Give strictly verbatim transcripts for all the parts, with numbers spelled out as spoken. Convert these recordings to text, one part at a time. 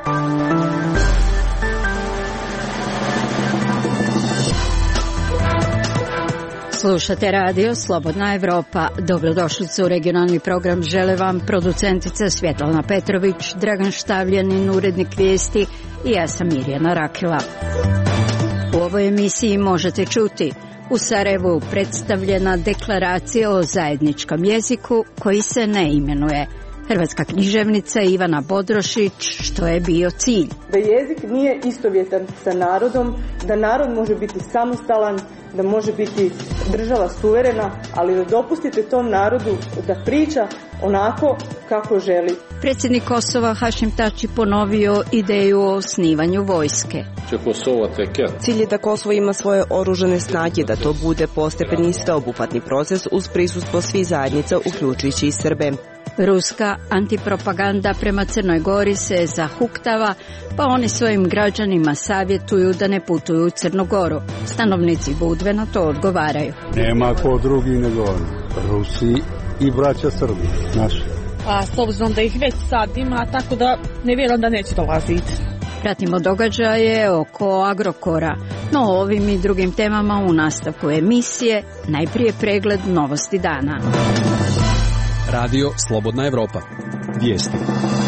Slušate radio Slobodna Evropa. Dobrodošlicu u regionalni program žele vam producentica Svjetlana Petrović, Dragan Štavljanin, urednik vijesti i ja sam Mirjana Rakela. U ovoj emisiji možete čuti: u Sarajevu predstavljena deklaracija o zajedničkom jeziku koji se ne imenuje. Hrvatska književnica Ivana Bodrošić, što je bio cilj? Da jezik nije istovjetan sa narodom, da narod može biti samostalan, da može biti država suverena, ali da dopustite tom narodu da priča onako kako želi. Predsjednik Kosova Hašim Tači ponovio ideju o osnivanju vojske. Cilj je da Kosovo ima svoje oružane snage, da to bude postepeni i sveobuhvatni proces uz prisustvo svih zajednica, uključujući i Srbe. Ruska antipropaganda prema Crnoj Gori se zahuktava, pa oni svojim građanima savjetuju da ne putuju u Crnu Goru. Stanovnici Budve na to odgovaraju. Nema ko drugi nego oni, Rusi i braća Srbi, naši. A s obzirom da ih već sad ima, tako da ne vjerujem da neće dolaziti. Pratimo događaje oko Agrokora, no o ovim i drugim temama u nastavku emisije. Najprije pregled novosti dana. Radio Slobodna Evropa. Vijesti.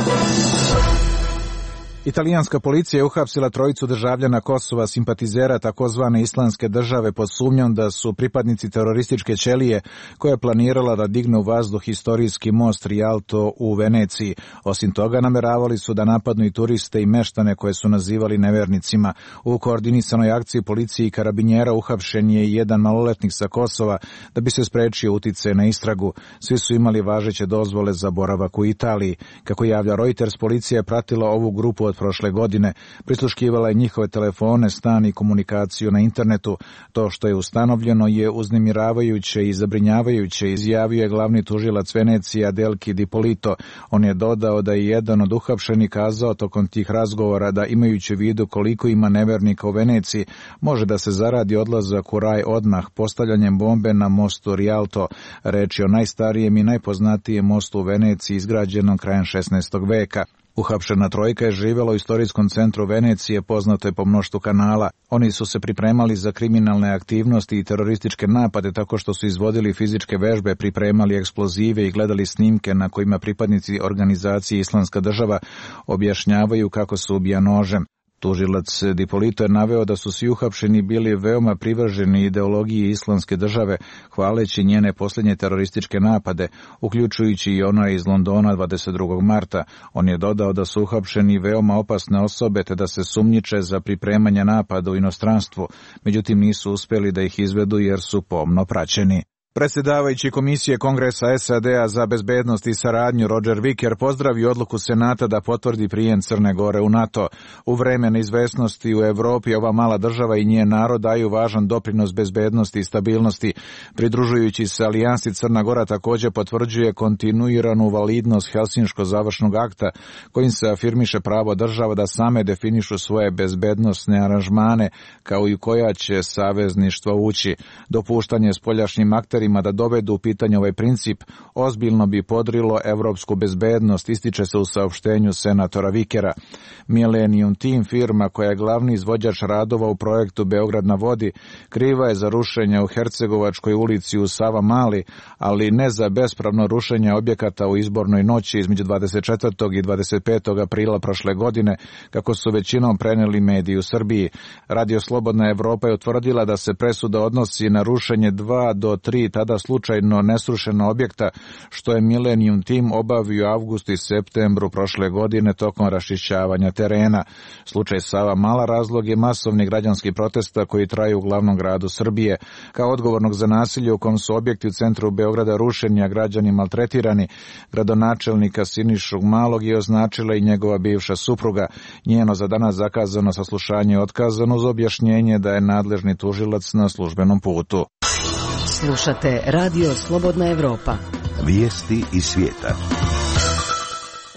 Italijanska policija je uhapsila trojicu državljana Kosova, simpatizera takozvane islamske države, pod sumnjom da su pripadnici terorističke ćelije koja je planirala da digne u vazduh historijski most Rialto u Veneciji. Osim toga, nameravali su da napadnu i turiste i meštane koje su nazivali nevernicima. U koordinisanoj akciji policije i karabinjera uhapšen je i jedan maloletnik sa Kosova da bi se sprečio uticaj na istragu. Svi su imali važeće dozvole za boravak u Italiji. Kako javlja Reuters, policija je pratila ovu grupu od prošle godine, prisluškivala je njihove telefone, stan i komunikaciju na internetu. To što je ustanovljeno je uznemiravajuće i zabrinjavajuće, izjavio je glavni tužilac Venecije Adelki Di Polito. On je dodao da je jedan od uhapšenih kazao tokom tih razgovora da, imajući u vidu koliko ima nevernika u Veneciji, može da se zaradi odlazak u raj odmah postavljanjem bombe na mostu Rialto. Reč je o najstarijem i najpoznatijem mostu u Veneciji, izgrađenom krajem šesnaestog veka. Uhapšena trojka je živjela u istorijskom centru Venecije, poznato je po mnoštvu kanala. Oni su se pripremali za kriminalne aktivnosti i terorističke napade tako što su izvodili fizičke vežbe, pripremali eksplozive i gledali snimke na kojima pripadnici organizacije Islamska država objašnjavaju kako se ubija nožem. Tužilac Di Polito je naveo da su svi uhapšeni bili veoma privrženi ideologiji Islamske države, hvaleći njene posljednje terorističke napade, uključujući i onaj iz Londona dvadeset drugog marta. On je dodao da su uhapšeni veoma opasne osobe te da se sumnjiče za pripremanje napada u inostranstvu, međutim nisu uspjeli da ih izvedu jer su pomno praćeni. Predsjedavajući Komisije Kongresa S A D-a za bezbednost i saradnju Roger Wicker pozdravio odluku Senata da potvrdi prijem Crne Gore u NATO. U vreme neizvesnosti u Evropi ova mala država i njen narod daju važan doprinos bezbednosti i stabilnosti. Pridružujući se alijansi, Crna Gora također potvrđuje kontinuiranu validnost Helsinškog završnog akta kojim se afirmiše pravo država da same definišu svoje bezbednosne aranžmane kao i koja će savezništvo ući. Dopuštanje spoljašnjim akterima da dovedu u pitanje ovaj princip ozbiljno bi podrilo evropsku bezbednost, ističe se u saopštenju senatora Vikera. Millennium Team, firma koja je glavni izvođač radova u projektu Beograd na vodi, kriva je za rušenje u Hercegovačkoj ulici u Savamali, ali ne za bespravno rušenje objekata u izbornoj noći između dvadeset četvrtog i dvadeset petog aprila prošle godine, kako su većinom preneli mediji u Srbiji. Radio Slobodna Evropa je utvrdila da se presuda odnosi na rušenje dva do tri tada slučajno nesrušena objekta, što je Millennium Team obavio avgustu i septembru prošle godine tokom raščišćavanja terena. Slučaj Savamala razlog je masovni građanski protesta koji traju u glavnom gradu Srbije. Kao odgovornog za nasilje u kom su objekti u centru Beograda rušeni, a građani maltretirani, gradonačelnika Sinišu Malog je označila i njegova bivša supruga. Njeno za danas zakazano saslušanje je otkazano uz objašnjenje da je nadležni tužilac na službenom putu. Slušate Radio Slobodna Evropa. Vijesti iz svijeta.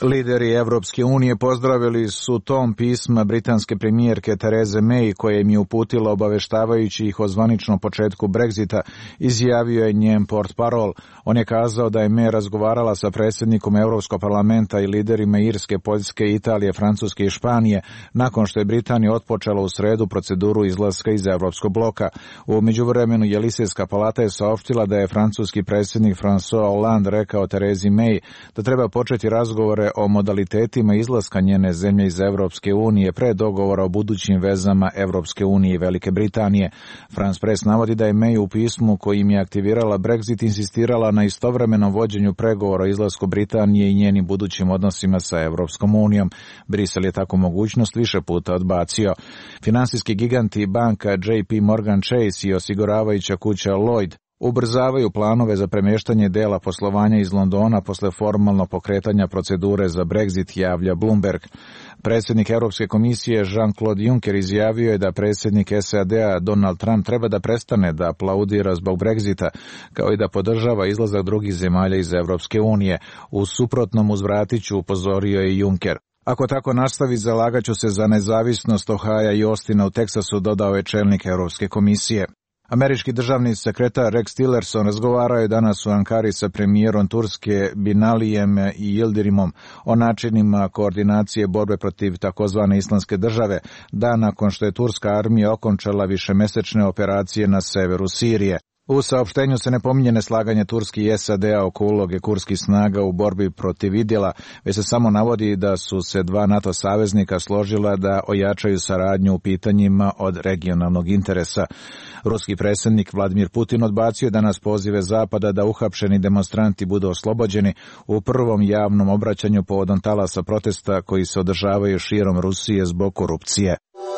Lideri Evropske unije pozdravili su tom pisma britanske premijerke Therese May koje im je uputila obaveštavajući ih o zvaničnom početku Brexita, izjavio je njen portparol. On je kazao da je May razgovarala sa predsjednikom Europskog parlamenta i liderima Irske, Poljske, Italije, Francuske i Španije nakon što je Britanija otpočela u sredu proceduru izlaska iz Evropskog bloka. U međuvremenu Jelisejska palata je saopštila da je francuski predsjednik François Hollande rekao Theresi May da treba početi razgovore o modalitetima izlaska njene zemlje iz Evropske unije pre dogovora o budućim vezama Evropske unije i Velike Britanije. France Press navodi da je May u pismu kojim je aktivirala Brexit insistirala na istovremenom vođenju pregovora o izlasku Britanije i njenim budućim odnosima sa Evropskom unijom. Brisel je tako mogućnost više puta odbacio. Finansijski giganti banka J P Morgan Chase i osiguravajuća kuća Lloyd ubrzavaju planove za premještanje dela poslovanja iz Londona posle formalno pokretanja procedure za Brexit, javlja Bloomberg. Predsjednik Europske komisije Jean-Claude Juncker izjavio je da predsjednik S A D-a Donald Trump treba da prestane da aplaudira zbog Brexita, kao i da podržava izlazak drugih zemalja iz Europske unije. U suprotnom uzvratiću, upozorio je Juncker. Ako tako nastavi, zalagaću se za nezavisnost Ohaja i Austina u Teksasu, dodao je čelnik Europske komisije. Američki državni sekretar Rex Tillerson razgovarao je danas u Ankari sa premijerom Turske Binalijem i Yildirimom o načinima koordinacije borbe protiv takozvane Islamske države, dan nakon što je turska armija okončala višemesečne operacije na severu Sirije. U saopštenju se ne pominje neslaganje Turske i S A D-a oko uloge kurskih snaga u borbi protiv Idila, već se samo navodi da su se dva NATO saveznika složila da ojačaju saradnju u pitanjima od regionalnog interesa. Ruski predsjednik Vladimir Putin odbacio danas pozive Zapada da uhapšeni demonstranti budu oslobođeni u prvom javnom obraćanju povodom talasa protesta koji se održavaju širom Rusije zbog korupcije.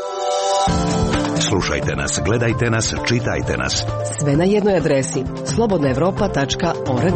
Slušajte nas, gledajte nas, čitajte nas. Sve na jednoj adresi slobodna evropa tačka org.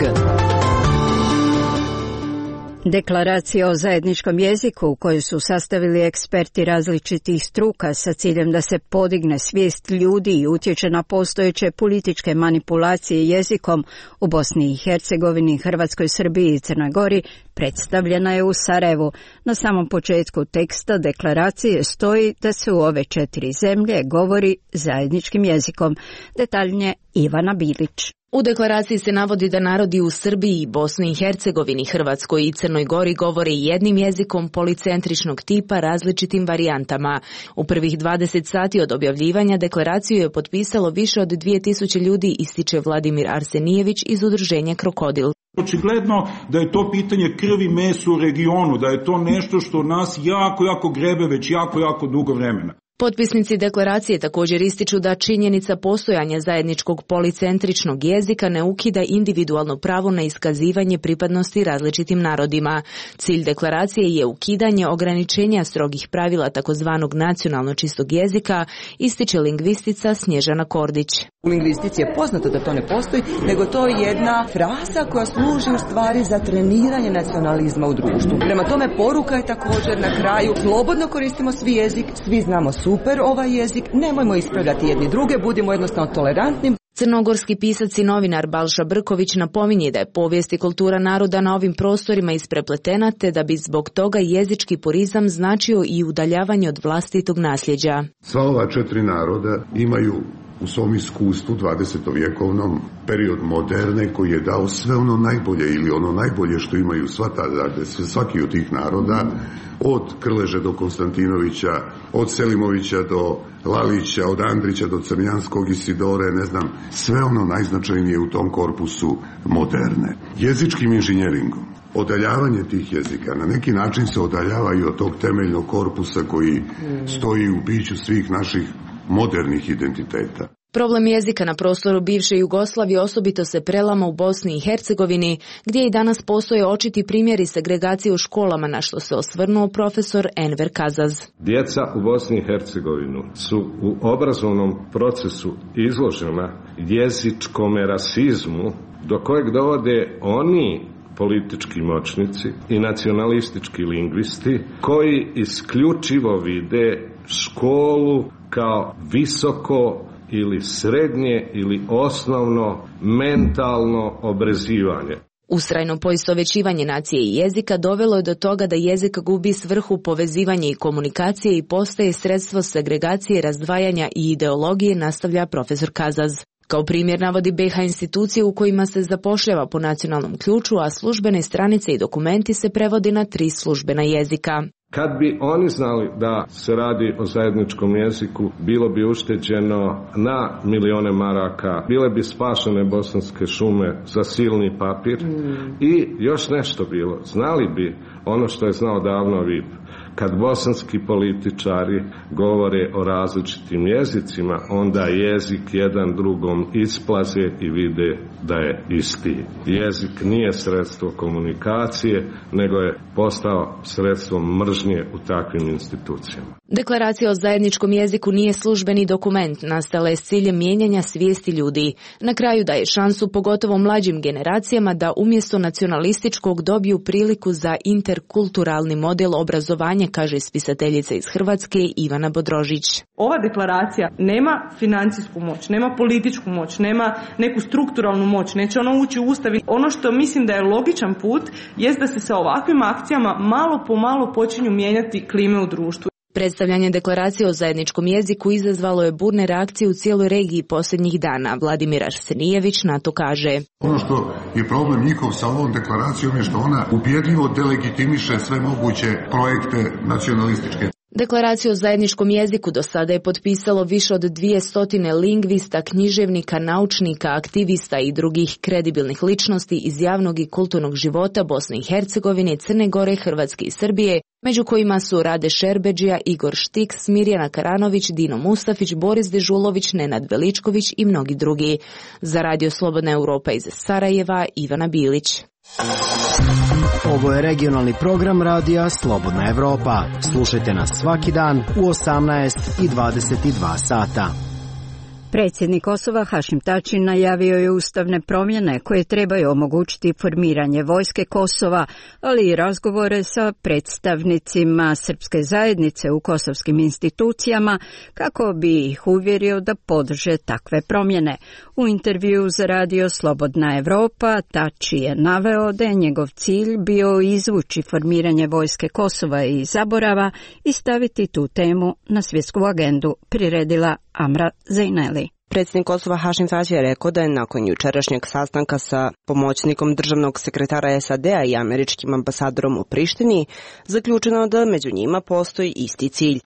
Deklaracija o zajedničkom jeziku koju su sastavili eksperti različitih struka sa ciljem da se podigne svijest ljudi i utječe na postojeće političke manipulacije jezikom u Bosni i Hercegovini, Hrvatskoj, Srbiji i Crnoj Gori predstavljena je u Sarajevu. Na samom početku teksta deklaracije stoji da se u ove četiri zemlje govori zajedničkim jezikom. Detaljnije Ivana Bilić. U deklaraciji se navodi da narodi u Srbiji, Bosni i Hercegovini, Hrvatskoj i Crnoj Gori govore jednim jezikom policentričnog tipa različitim varijantama. U prvih dvadeset sati od objavljivanja deklaraciju je potpisalo više od dvije tisuće ljudi, ističe Vladimir Arsenijević iz udruženja Krokodil. Očigledno da je to pitanje krvi, mesu u regionu, da je to nešto što nas jako, jako grebe već jako, jako dugo vremena. Potpisnici deklaracije također ističu da činjenica postojanja zajedničkog policentričnog jezika ne ukida individualno pravo na iskazivanje pripadnosti različitim narodima. Cilj deklaracije je ukidanje ograničenja strogih pravila takozvanog nacionalno čistog jezika, ističe lingvistica Snježana Kordić. U lingvistici je poznato da to ne postoji, nego to je jedna fraza koja služi u stvari za treniranje nacionalizma u društvu. Prema tome poruka je također na kraju, slobodno koristimo svi jezik, svi znamo super ovaj jezik, nemojmo ispravljati jedni druge, budimo jednostavno tolerantni. Crnogorski pisac i novinar Balša Brković napominje da je povijest i kultura naroda na ovim prostorima isprepletena, te da bi zbog toga jezički purizam značio i udaljavanje od vlastitog nasljeđa. Sva ova četiri naroda imaju u svom iskustvu dvadesetovjekovnom period moderne koji je dao sve ono najbolje ili ono najbolje što imaju sva ta, dakle, svaki od tih naroda, od Krleže do Konstantinovića, od Selimovića do Lalića, od Andrića do Crnjanskog, Isidore, ne znam, sve ono najznačajnije u tom korpusu moderne. Jezičkim inženjeringom odaljavanje tih jezika na neki način se odaljavaju od tog temeljnog korpusa koji stoji u biću svih naših modernih identiteta. Problem jezika na prostoru bivše Jugoslavije osobito se prelama u Bosni i Hercegovini, gdje i danas postoje očiti primjeri segregacije u školama, na što se osvrnuo profesor Enver Kazaz. Djeca u Bosni i Hercegovini su u obrazovnom procesu izložena jezičkome rasizmu, do kojeg dovode oni politički moćnici i nacionalistički lingvisti koji isključivo vide školu kao visoko ili srednje ili osnovno mentalno obrazivanje. Ustrajno poistovećivanje nacije i jezika dovelo je do toga da jezik gubi svrhu povezivanja i komunikacije i postaje sredstvo segregacije, razdvajanja i ideologije, nastavlja profesor Kazaz. Kao primjer navodi B H institucije u kojima se zapošljava po nacionalnom ključu, a službene stranice i dokumenti se prevodi na tri službena jezika. Kad bi oni znali da se radi o zajedničkom jeziku, bilo bi ušteđeno na milione maraka, bile bi spašene bosanske šume za silni papir mm. i još nešto bilo. Znali bi ono što je znao davno V I P. Kad bosanski političari govore o različitim jezicima, onda jezik jedan drugom isplaze i vide da je isti. Jezik nije sredstvo komunikacije, nego je postao sredstvom mržnje u takvim institucijama. Deklaracija o zajedničkom jeziku nije službeni dokument, nastala je s ciljem mijenjanja svijesti ljudi. Na kraju daje šansu pogotovo mlađim generacijama da umjesto nacionalističkog dobiju priliku za interkulturalni model obrazovanja, kaže spisateljica iz Hrvatske Ivana Bodrožić. Ova deklaracija nema financijsku moć, nema političku moć, nema neku strukturalnu moć, neće ono ući u Ustav. Ono što mislim da je logičan put jest da se sa ovakvim akcijama malo po malo počinju mijenjati klime u društvu. Predstavljanje deklaracije o zajedničkom jeziku izazvalo je burne reakcije u cijeloj regiji posljednjih dana. Vladimir Arsenijević na to kaže. Ono što je problem njihov sa ovom deklaracijom je što ona ubjedljivo delegitimiše sve moguće projekte nacionalističke. Deklaraciju o zajedničkom jeziku do sada je potpisalo više od dvije stotine lingvista, književnika, naučnika, aktivista i drugih kredibilnih ličnosti iz javnog i kulturnog života Bosne i Hercegovine, Crne Gore, Hrvatske i Srbije, među kojima su Rade Šerbedžija, Igor Štik, Smirjana Karanović, Dino Mustafić, Boris Dežulović, Nenad Veličković i mnogi drugi. Za Radio Slobodna Europa iz Sarajeva, Ivana Bilić. Ovo je regionalni program radija Slobodna Evropa. Slušajte nas svaki dan u osamnaest i dvadeset dva sata. Predsjednik Kosova Hašim Tači najavio je ustavne promjene koje trebaju omogućiti formiranje vojske Kosova, ali i razgovore sa predstavnicima srpske zajednice u kosovskim institucijama kako bi ih uvjerio da podrže takve promjene. U intervju za radio Slobodna Evropa Tači je naveo da je njegov cilj bio izvući formiranje vojske Kosova i zaborava i staviti tu temu na svjetsku agendu, priredila Amra Zejneli. Predsjednik Kosova Hašim Tači je rekao da je nakon jučerašnjeg sastanka sa pomoćnikom državnog sekretara S A D-a i američkim ambasadorom u Prištini zaključeno da među njima postoji isti cilj.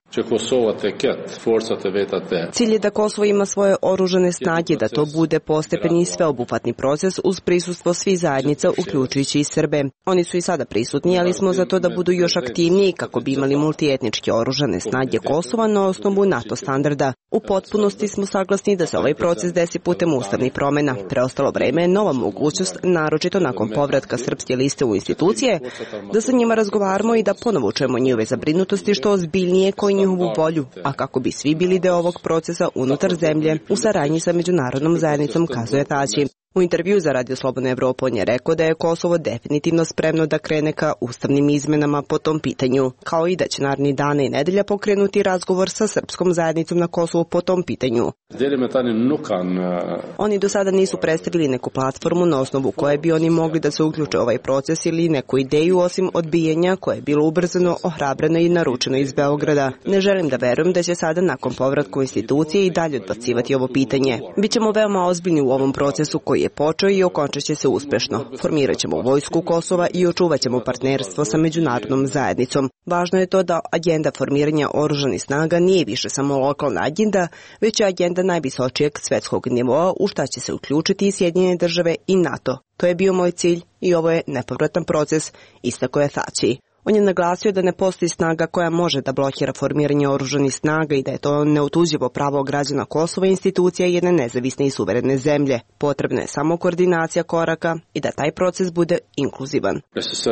Cilj je da Kosovo ima svoje oružane snage, da to bude postepeni i sveobuhvatni proces uz prisustvo svih zajednica, uključujući i Srbe. Oni su i sada prisutni, ali smo za to da budu još aktivniji kako bi imali multietničke oružane snage Kosova na osnovu NATO standarda. U potpunosti smo saglasni da se ovaj proces desi putem ustavnih promjena. Preostalo vreme je nova mogućnost, naročito nakon povratka srpske liste u institucije, da sa njima razgovaramo i da ponovo čujemo njihove zabrinutosti što ozbiljnije koji njihovu volju, a kako bi svi bili deo ovog procesa unutar zemlje u saradnji sa međunarodnom zajednicom, kazuje Tači. U intervju za Radio Slobodna Evropa on je rekao da je Kosovo definitivno spremno da krene ka ustavnim izmenama po tom pitanju, kao i da će narednih dana i nedelja pokrenuti razgovor sa srpskom zajednicom na Kosovu po tom pitanju. Oni do sada nisu predstavili neku platformu na osnovu koje bi oni mogli da se uključe u ovaj proces ili neku ideju osim odbijanja koje je bilo ubrzano, ohrabreno i naručeno iz Beograda. Ne želim da verujem da će sada nakon povratka u institucije i dalje odbacivati ovo pitanje. Bićemo veoma ozbiljni u ovom procesu koji je počeo i okončat će se uspešno. Formirat ćemo vojsku Kosova i očuvat ćemo partnerstvo sa međunarodnom zajednicom. Važno je to da agenda formiranja oružanih snaga nije više samo lokalna agenda, već je agenda najvisočijeg svetskog nivoa u šta će se uključiti i Sjedinjene države i NATO. To je bio moj cilj i ovo je nepovratan proces, istakao je Tači. On je naglasio da ne postoji snaga koja može da blokira formiranje oružanih snaga i da je to neotuđivo pravo građana Kosova i institucija jedne nezavisne i suverene zemlje. Potrebna je samo koordinacija koraka i da taj proces bude inkluzivan.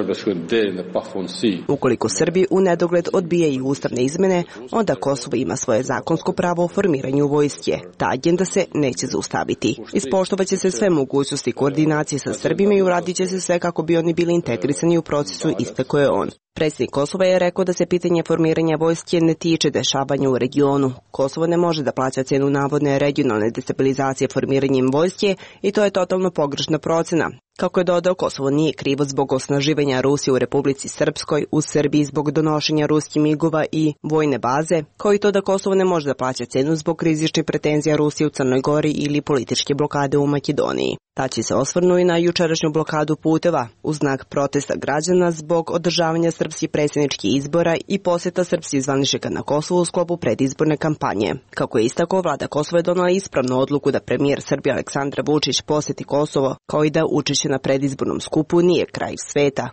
Ukoliko Srbi u nedogled odbijaju ustavne izmene, onda Kosovo ima svoje zakonsko pravo o formiranju vojske. Ta agenda se neće zaustaviti. Ispoštovaće se sve mogućnosti koordinacije sa Srbima i uradit će se sve kako bi oni bili integrisani u procesu, istakao je on. Predsjednik Kosova je rekao da se pitanje formiranja vojske ne tiče dešavanja u regionu. Kosovo ne može da plaća cenu navodne regionalne destabilizacije formiranjem vojske i to je totalno pogrešna procena. Kako je dodao, Kosovo nije krivo zbog osnaživanja Rusije u Republici Srpskoj, u Srbiji zbog donošenja ruskih migova i vojne baze, kao i to da Kosovo ne može da plaća cenu zbog rizičnih pretenzija Rusije u Crnoj Gori ili političke blokade u Makedoniji. Tači se osvrnuo i na jučerašnju blokadu puteva u znak protesta građana zbog održavanja srpskih predsjedničkih izbora i posjeta srpskih zvaničnika na Kosovu u sklopu predizborne kampanje. Kako je istakao, vlada Kosova je donela ispravnu odluku da premijer Srbije Aleksandar Vučić posjeti Kosovo, kao i da učešće na predizbornom skupu nije kraj sveta.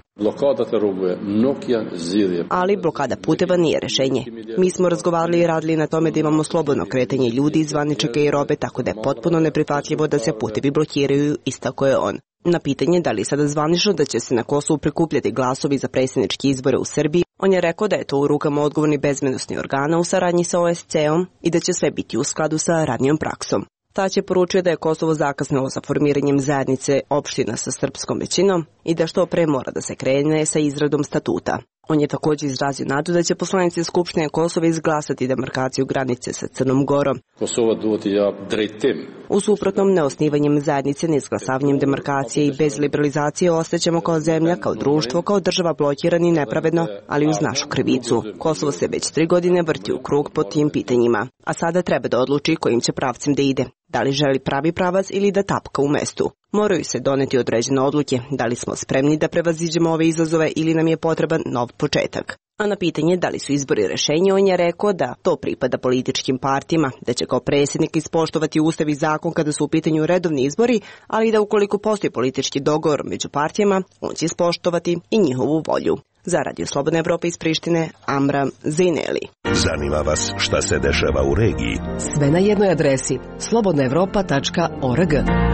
Ali blokada puteva nije rešenje. Mi smo razgovarali i radili na tome da imamo slobodno kretanje ljudi, zvaničnika i robe, tako da je potpuno neprihvatljivo da se putevi blokiraju, istakao je on. Na pitanje da li je sada zvanično da će se na Kosovu prikupljati glasovi za predsjedničke izbore u Srbiji, on je rekao da je to u rukama odgovornih bezbednosnih organa u saradnji sa O S C-om i da će sve biti u skladu sa ranijom praksom. Tać je poručio da je Kosovo zakasnilo sa formiranjem zajednice opština sa srpskom većinom i da što pre mora da se krene sa izradom statuta. On je također izrazio nadu da će poslanici Skupštine Kosova izglasati demarkaciju granice sa Crnom Gorom. U suprotnom, neosnivanjem zajednice, neizglasavanjem demarkacije i bez liberalizacije ostaćemo kao zemlja, kao društvo, kao država blokirani nepravedno, ali uz našu krivicu. Kosovo se već tri godine vrti u krug po tim pitanjima, a sada treba da odluči kojim će pravcem da ide. Da li želi pravi pravac ili da tapka u mestu. Moraju se doneti određene odluke, da li smo spremni da prevaziđemo ove izazove ili nam je potreban nov početak. A na pitanje da li su izbori rešenje, on je rekao da to pripada političkim partijama, da će kao predsjednik ispoštovati ustav i zakon kada su u pitanju redovni izbori, ali da ukoliko postoji politički dogovor među partijama, on će ispoštovati i njihovu volju. Za Radio Slobodna Evropa iz Prištine, Amram Zejneli. Zanima vas šta se dešava u regiji? Sve na jednoj adresi slobodna evropa tačka org.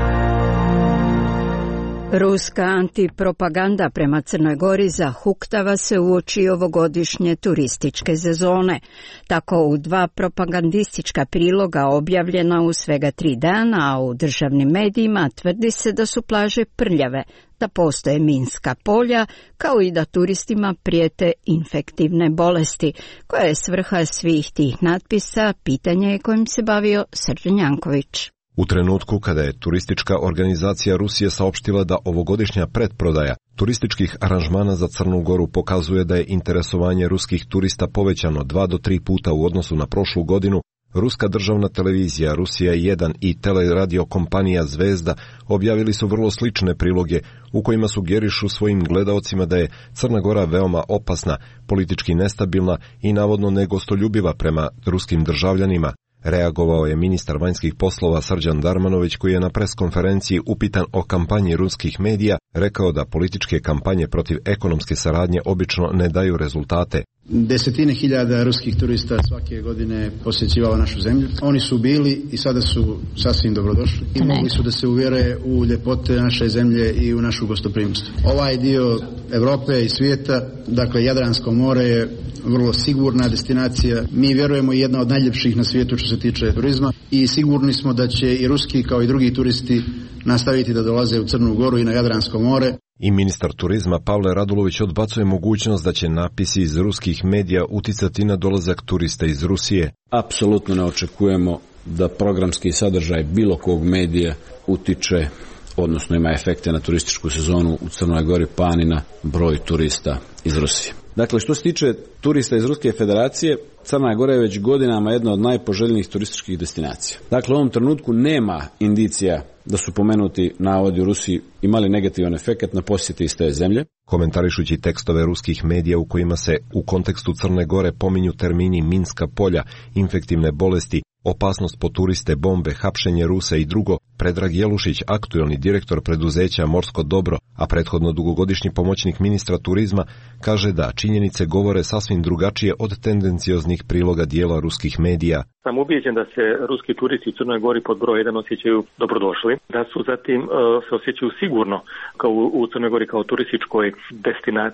Ruska antipropaganda prema Crnoj Gori zahuktava se uoči ovogodišnje turističke sezone. Tako u dva propagandistička priloga objavljena u svega tri dana, a u državnim medijima tvrdi se da su plaže prljave, da postoje minska polja, kao i da turistima prijete infektivne bolesti. Koja je svrha svih tih natpisa, pitanje je kojim se bavio Srđan Janković. U trenutku kada je turistička organizacija Rusije saopštila da ovogodišnja pretprodaja turističkih aranžmana za Crnu Goru pokazuje da je interesovanje ruskih turista povećano dva do tri puta u odnosu na prošlu godinu, ruska državna televizija Rusija jedan i teleradio kompanija Zvezda objavili su vrlo slične priloge u kojima sugerišu svojim gledaocima da je Crna Gora veoma opasna, politički nestabilna i navodno negostoljubiva prema ruskim državljanima. Reagovao je ministar vanjskih poslova Srđan Darmanović, koji je na preskonferenciji upitan o kampanji ruskih medija rekao da političke kampanje protiv ekonomske saradnje obično ne daju rezultate. Desetine hiljada ruskih turista svake godine posjećivalo našu zemlju. Oni su bili i sada su sasvim dobrodošli i mogli su da se uvjere u ljepote naše zemlje i u našu gostoprimstvo. Ovaj dio Evrope i svijeta, dakle Jadransko more, je vrlo sigurna destinacija. Mi vjerujemo jedna od najljepših na svijetu što se tiče turizma i sigurni smo da će i ruski kao i drugi turisti nastaviti da dolaze u Crnu Goru i na Jadransko more. I ministar turizma Pavle Radulović odbacuje mogućnost da će napisi iz ruskih medija uticati na dolazak turista iz Rusije. Apsolutno ne očekujemo da programski sadržaj bilo kog medija utiče, odnosno ima efekte na turističku sezonu u Crnoj Gori, pa ni na broj turista iz Rusije. Dakle, što se tiče turista iz Ruske federacije, Crna Gora je već godinama jedna od najpoželjnijih turističkih destinacija. Dakle, u ovom trenutku nema indicija da su pomenuti navodi u Rusiji imali negativan efekt na posjete iz te zemlje. Komentarišući tekstove ruskih medija u kojima se u kontekstu Crne Gore pominju termini minska polja, infektivne bolesti, opasnost po turiste, bombe, hapšenje Rusa i drugo, Predrag Jelušić, aktuelni direktor preduzeća Morsko dobro, a prethodno dugogodišnji pomoćnik ministra turizma, kaže da činjenice govore sasvim drugačije od tendencioznih priloga dijela ruskih medija. Sam ubijeđen da se ruski turisti u Crnoj Gori pod broj jedan osjećaju dobrodošli, da su zatim uh, se osjećaju sigurno kao u, u Crnoj Gori kao turističkoj destinaciji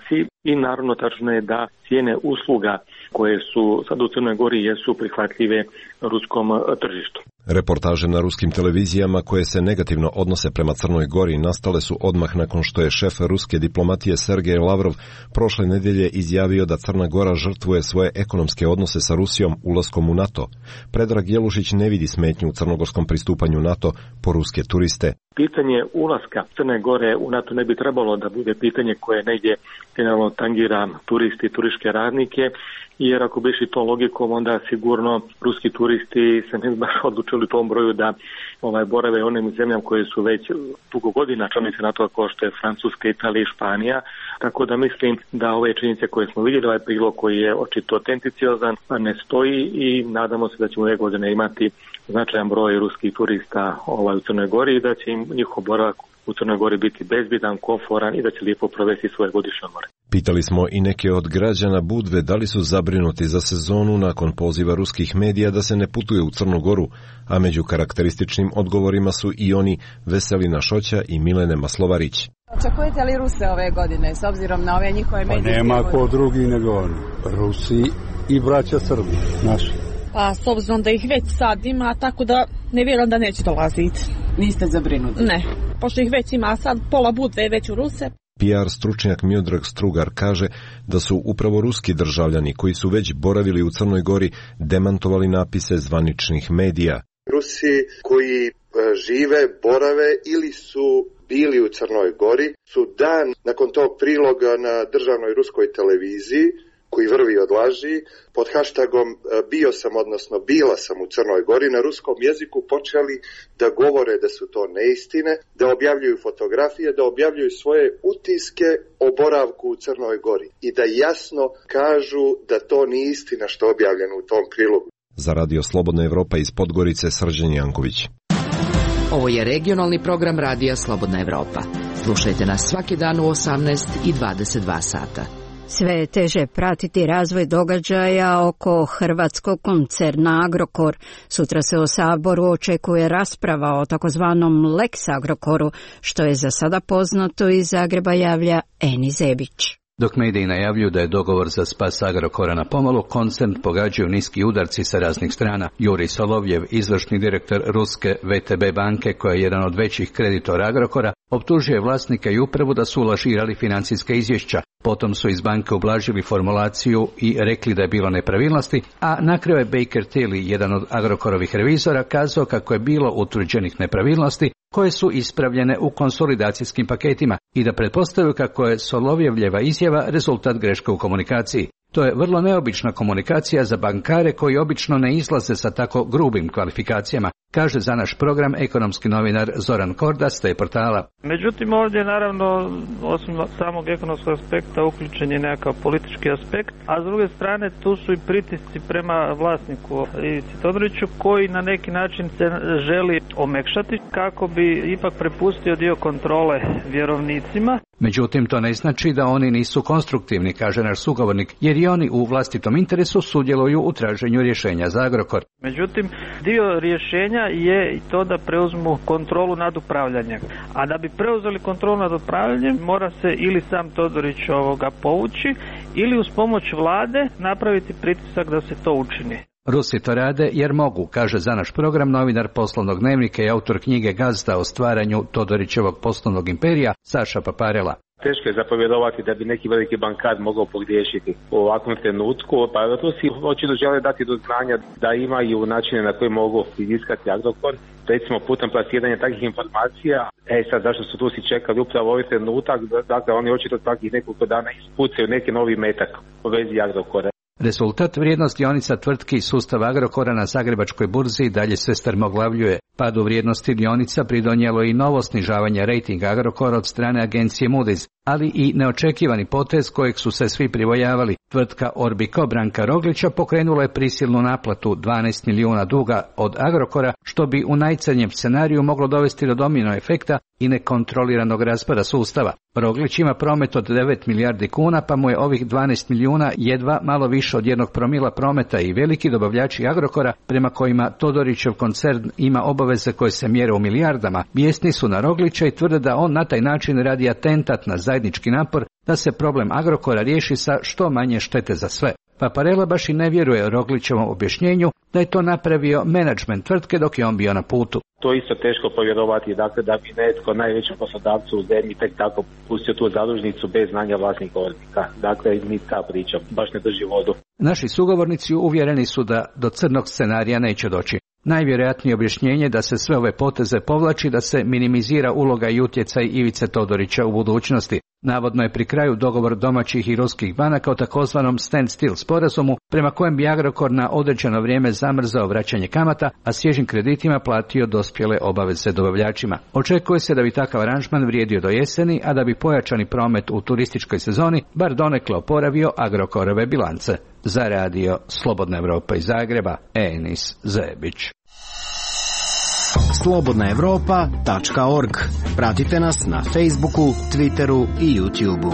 i naravno tačno je da cijene usluga koje su sad u Crnoj Gori jesu prihvatljive ruskom tržištu. Reportaže na ruskim televizijama koje se negativno odnose prema Crnoj Gori nastale su odmah nakon što je šef ruske diplomatije Sergej Lavrov prošle nedjelje izjavio da Crna Gora žrtvuje svoje ekonomske odnose sa Rusijom ulaskom u NATO. Predrag Jelušić ne vidi smetnju u crnogorskom pristupanju NATO po ruske turiste. Pitanje ulaska Crne Gore u NATO ne bi trebalo da bude pitanje koje negdje generalno tangira turisti i turističke radnike, jer ako bi išli tom logikom, onda sigurno ruski turisti se ne baš odlučili u tom broju da ovaj, borave onim zemljama koje su već dugo godina članice NATO kao što je Francuska, Italija i Španija. Tako da mislim da ove činjenice koje smo vidjeli, ovaj prilog koji je očito autenticiosan, ne stoji i nadamo se da ćemo ove godine imati značajan broj ruskih turista ovaj, u Crnoj Gori i da će im njihov boravak u Crnoj Gori biti bezbidan, komforan i da će lijepo provesti svoje godišnje odmore. Pitali smo i neke od građana Budve da li su zabrinuti za sezonu nakon poziva ruskih medija da se ne putuje u Crnu Goru, a među karakterističnim odgovorima su i oni Veselina Šoća i Milene Maslovarić. Očekujete li Ruse ove godine s obzirom na ove njihove medije? Pa nema ko drugi nego oni. Rusi i braća Srbi, naši. Pa s obzirom da ih već sad ima, tako da ne vjerujem da neće dolaziti. Niste zabrinuti? Ne, pošto ih već ima sad, pola Budve je već u Ruse. P R stručnjak Miodrag Strugar kaže da su upravo ruski državljani koji su već boravili u Crnoj Gori demantovali napise zvaničnih medija. Rusi koji žive, borave ili su bili u Crnoj Gori su dan nakon tog priloga na državnoj ruskoj televiziji koji vrvi od laži, pod hashtagom bio sam, odnosno bila sam u Crnoj Gori, na ruskom jeziku počeli da govore da su to neistine, da objavljuju fotografije, da objavljuju svoje utiske o boravku u Crnoj Gori i da jasno kažu da to nije istina što je objavljeno u tom prilogu. Za Radio Slobodna Evropa iz Podgorice, Srđan Janković. Ovo je regionalni program Radija Slobodna Evropa. Slušajte nas svaki dan u osamnaest i dvadeset dva sata. Sve je teže pratiti razvoj događaja oko hrvatskog koncerna Agrokor. Sutra se u Saboru očekuje rasprava o takozvanom Lex Agrokoru, što je za sada poznato iz Zagreba, javlja Eni Zebić. Dok mediji najavljuju da je dogovor za spas Agrokora na pomolu, koncern pogađaju niski udarci sa raznih strana. Jurij Solovjev, izvršni direktor ruske V T B banke, koja je jedan od većih kreditora Agrokora, optužuje vlasnika i upravu da su lažirali financijska izvješća. Potom su iz banke ublažili formulaciju i rekli da je bilo nepravilnosti, a na kraju je Baker Tilly, jedan od Agrokorovih revizora, kazao kako je bilo utvrđenih nepravilnosti koje su ispravljene u konsolidacijskim paketima i da pretpostavljaju kako je Solovjevljeva izjava rezultat greške u komunikaciji. To je vrlo neobična komunikacija za bankare koji obično ne izlaze sa tako grubim kvalifikacijama, kaže za naš program ekonomski novinar Zoran Korda s te portala. Međutim, ovdje naravno, osim samog ekonomskog aspekta, uključen je nekakav politički aspekt, a s druge strane tu su i pritisci prema vlasniku Ivici Todoriću, koji na neki način se želi omekšati kako bi ipak prepustio dio kontrole vjerovnicima. Međutim, to ne znači da oni nisu konstruktivni, kaže naš sugovornik, jer i oni u vlastitom interesu sudjeluju u traženju rješenja za Agrokor. Međutim, dio rješenja je i to da preuzmu kontrolu nad upravljanjem. A da bi preuzeli kontrolu nad upravljanjem, mora se ili sam Todorić ovoga povući, ili uz pomoć vlade napraviti pritisak da se to učini. Rusi to rade jer mogu, kaže za naš program novinar Poslovnog dnevnika i autor knjige Gazda o stvaranju Todorićevog poslovnog imperija Saša Paparela. Teško je zapovjedovati da bi neki veliki bankar mogao pogriješiti u ovakvom trenutku, pa Rusi očito žele dati do znanja da imaju načine na koje mogu iziskati Agrokor, recimo putem plasiranja takvih informacija. E sad, zašto su Rusi čekali upravo ovaj trenutak? Dakle, oni očito takvih nekoliko dana ispucaju neki novi metak u vezi Agrokora. Rezultat vrijednost dionica tvrtki i sustava Agrokora na Zagrebačkoj burzi dalje se strmoglavljuje. Padu vrijednosti dionica pridonijelo i novo snižavanje rejtinga Agrokora od strane agencije Moody's, ali i neočekivani potez kojeg su se svi privojavali. Tvrtka Orbico Branka Roglića pokrenula je prisilnu naplatu dvanaest milijuna duga od Agrokora, što bi u najcrnjem scenariju moglo dovesti do domino efekta i nekontroliranog raspada sustava. Roglić ima promet od devet milijardi kuna, pa mu je ovih dvanaest milijuna jedva malo više od jednog promila prometa i veliki dobavljači Agrokora, prema kojima Todorićev koncern ima obaveze koje se mjere u milijardama, bijesni su na Roglića i tvrde da on na taj način radi atentat na zajednicu zajednički napor da se problem Agrokora riješi sa što manje štete za sve. Paparella baš i ne vjeruje Roglićevom objašnjenju da je to napravio menadžment tvrtke dok je on bio na putu. To je isto teško povjerovati, dakle, da bi netko najvećem poslodavcu u zemlji tek tako pustio tu zadužnicu bez znanja vlasnih govornika. Dakle, ni ta priča baš ne drži vodu. Naši sugovornici uvjereni su da do crnog scenarija neće doći. Najvjerojatnije objašnjenje da se sve ove poteze povlači da se minimizira uloga i utjecaj Ivice Todorića u budućnosti. Navodno je pri kraju dogovor domaćih i ruskih banaka o takozvanom standstill sporazumu, prema kojem bi Agrokor na određeno vrijeme zamrzao vraćanje kamata, a svježim kreditima platio dospjele obaveze dobavljačima. Očekuje se da bi takav aranžman vrijedio do jeseni, a da bi pojačani promet u turističkoj sezoni bar donekle oporavio Agrokorove bilance. Za radio Slobodna Evropa iz Zagreba, Enis Zebić. slobodna evropa tačka org. Pratite nas na Facebooku, Twitteru i YouTubeu.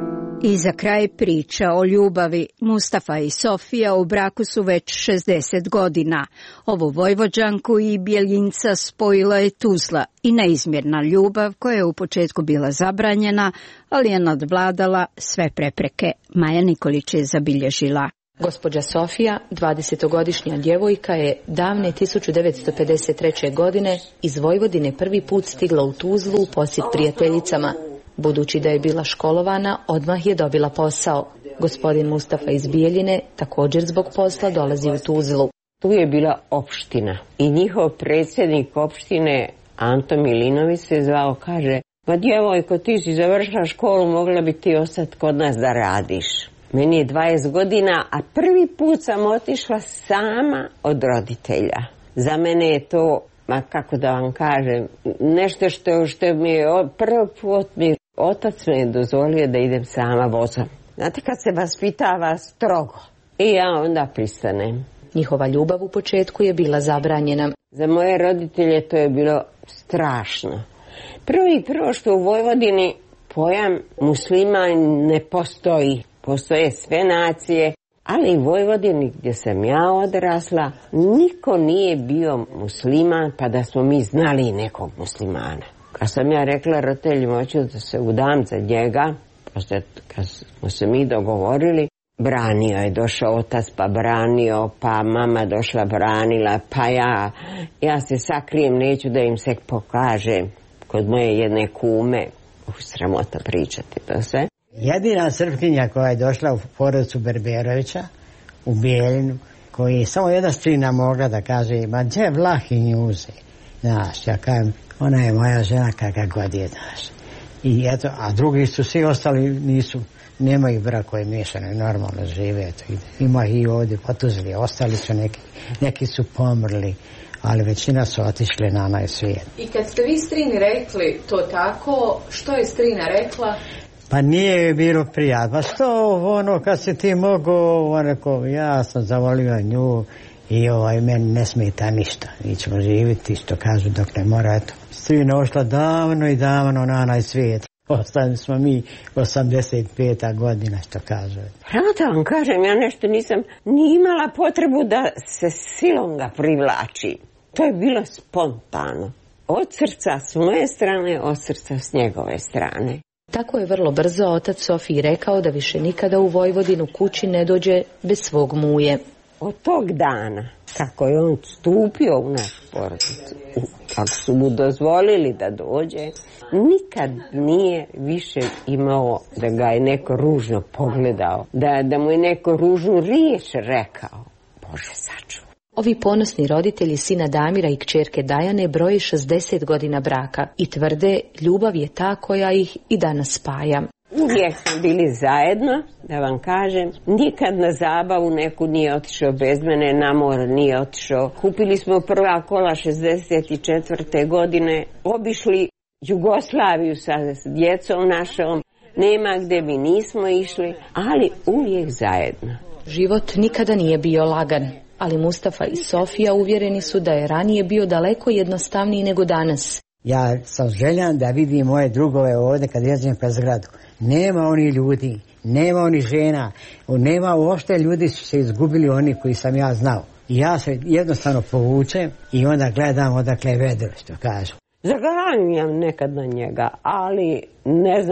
I za kraj priča o ljubavi. Mustafa i Sofija u braku su već šezdeset godina. Ovu Vojvođanku i Bjeljinca spojila je Tuzla i neizmjerna ljubav koja je u početku bila zabranjena, ali je nadvladala sve prepreke. Maja Nikolić je zabilježila. Gospođa Sofija, dvadesetogodišnja djevojka, je davne tisuću devetsto pedeset treće. godine iz Vojvodine prvi put stigla u Tuzlu u posjet prijateljicama. Budući da je bila školovana, odmah je dobila posao. Gospodin Mustafa iz Bijeljine također zbog posla dolazi u Tuzlu. Tu je bila opština i njihov predsjednik opštine, Anto Milinović se zvao, kaže: "Pa djevojko, ti si završila školu, mogla bi ti ostati kod nas da radiš." Meni je dvadeset godina, a prvi put sam otišla sama od roditelja. Za mene je to, ma kako da vam kažem, nešto što, što mi je prvi put mi otac me je dozvolio da idem sama vozom. Znate, kad se vaspitava strogo, i ja onda pristanem. Njihova ljubav u početku je bila zabranjena. Za moje roditelje to je bilo strašno. Prvo i prvo što u Vojvodini pojam musliman ne postoji. Postoje sve nacije, ali u Vojvodini gdje sam ja odrasla, niko nije bio musliman pa da smo mi znali nekog muslimana. Kad sam ja rekla roditeljima hoću da se udam za njega, poslije kad smo se mi dogovorili, branio je, došao otac pa branio, pa mama došla branila, pa ja, ja se sakrijem, neću da im se pokažem kod moje jedne kume. Uh, sramota pričati to sve. Jedina Srpkinja koja je došla u porodicu Berberovića u Bijeljinu, koji je samo jedna strina mogla da kaže: "Ma gdje Vlahi njuze?" Znaš, ja kažem, ona je moja žena kakva god je, znaš. I eto, a drugi su svi ostali, nisu, nema ih brakove miješane, normalno žive, eto, ima i ovdje po Tuzli, ostali su neki, neki su pomrli, ali većina su otišli na onaj svijet. I kad ste vi strini rekli to tako, što je strina rekla? Pa nije joj bilo prijatno. Pa što ono, kad si ti mogu, on rekao, ja sam zavolio nju i ovaj, meni ne smeta ništa. Mi ćemo živjeti, što kažu, dok ne mora, eto. Strina ošla davno i davno na onaj svijet. Ostali smo mi osamdeset peta godina, što kažu. Pravo vam kažem, ja nešto nisam ni imala potrebu da se silom ga privlači. To je bilo spontano. Od srca s moje strane, od srca s njegove strane. Tako je vrlo brzo otac Sofiji rekao da više nikada u Vojvodinu kući ne dođe bez svog muje. Od tog dana, kako je on stupio u našu porodicu, kako su mu dozvolili da dođe, nikad nije više imao da ga je neko ružno pogledao, da, da mu je neko ružnu riječ rekao. Bože sačuvaj. Ovi ponosni roditelji sina Damira i kćerke Dajane broje šezdeset godina braka i tvrde ljubav je ta koja ih i danas spaja. Uvijek smo bili zajedno, da vam kažem. Nikad na zabavu neku nije otišao bez mene, na more nije otišao. Kupili smo prva kola šezdeset četvrte godine, obišli Jugoslaviju sa djecom našom. Nema gdje mi nismo išli, ali uvijek zajedno. Život nikada nije bio lagan. Ali Mustafa i Sofija uvjereni su da je ranije bio daleko jednostavniji nego danas. Ja sam željan da vidim moje drugove ovdje kad jezdem kroz zgradu. Nema oni ljudi, nema oni žena, nema uopšte ljudi su se izgubili oni koji sam ja znao. I ja se jednostavno povučem i onda gledam odakle vedro, što kažu. Zagranjam nekad na njega, ali ne znam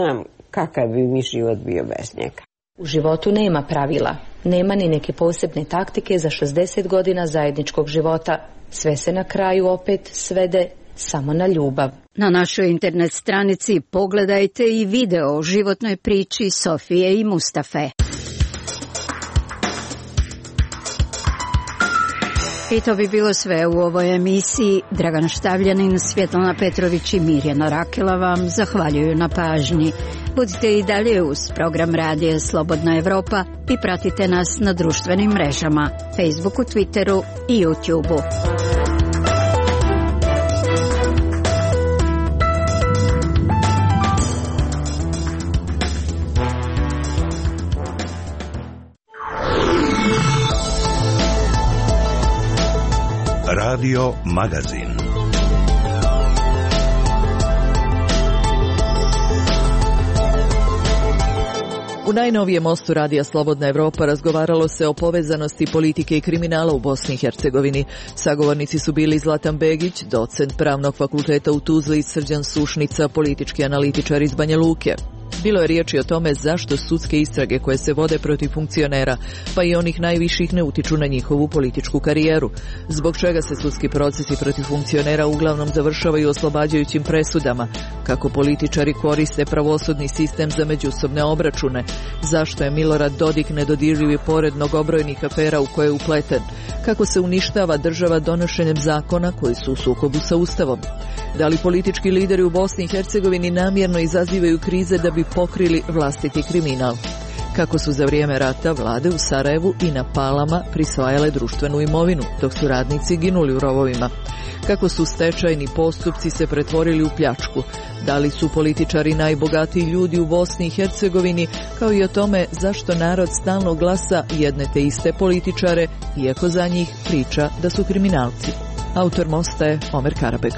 kakav bi mi život bio bez njega. U životu nema pravila, nema ni neke posebne taktike za šezdeset godina zajedničkog života. Sve se na kraju opet svede samo na ljubav. Na našoj internet stranici pogledajte i video o životnoj priči Sofije i Mustafe. I to bi bilo sve u ovoj emisiji. Dragan Štavljanin, Svjetlana Petrović i Mirjana Rakela vam zahvaljuju na pažnji. Budite i dalje uz program Radija Slobodna Evropa i pratite nas na društvenim mrežama, Facebooku, Twitteru i YouTubeu. Radio Magazin. U najnovijem mostu Radija Slobodna Evropa razgovaralo se o povezanosti politike i kriminala u Bosni i Hercegovini. Sagovornici su bili Zlatan Begić, docent Pravnog fakulteta u Tuzli, i Srđan Sušnica, politički analitičar iz Banja Luke. Bilo je riječi o tome zašto sudske istrage koje se vode protiv funkcionera, pa i onih najviših, ne utiču na njihovu političku karijeru. Zbog čega se sudski procesi protiv funkcionera uglavnom završavaju oslobađajućim presudama, kako političari koriste pravosudni sistem za međusobne obračune, zašto je Milorad Dodik nedodirljiv i pored mnogobrojnih afera u koje je upleten, kako se uništava država donošenjem zakona koji su u sukobu sa Ustavom. Da li politički lideri u Bosni i Hercegovini namjerno izazivaju krize da bi pokrili vlastiti kriminal? Kako su za vrijeme rata vlade u Sarajevu i na Palama prisvajale društvenu imovinu, dok su radnici ginuli u rovovima? Kako su stečajni postupci se pretvorili u pljačku? Da li su političari najbogatiji ljudi u Bosni i Hercegovini, kao i o tome zašto narod stalno glasa jedne te iste političare, iako za njih priča da su kriminalci? Autor mosta je Omer Karabeg.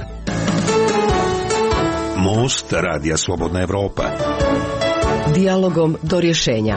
Most Radija Slobodna Evropa. Dijalogom do rješenja.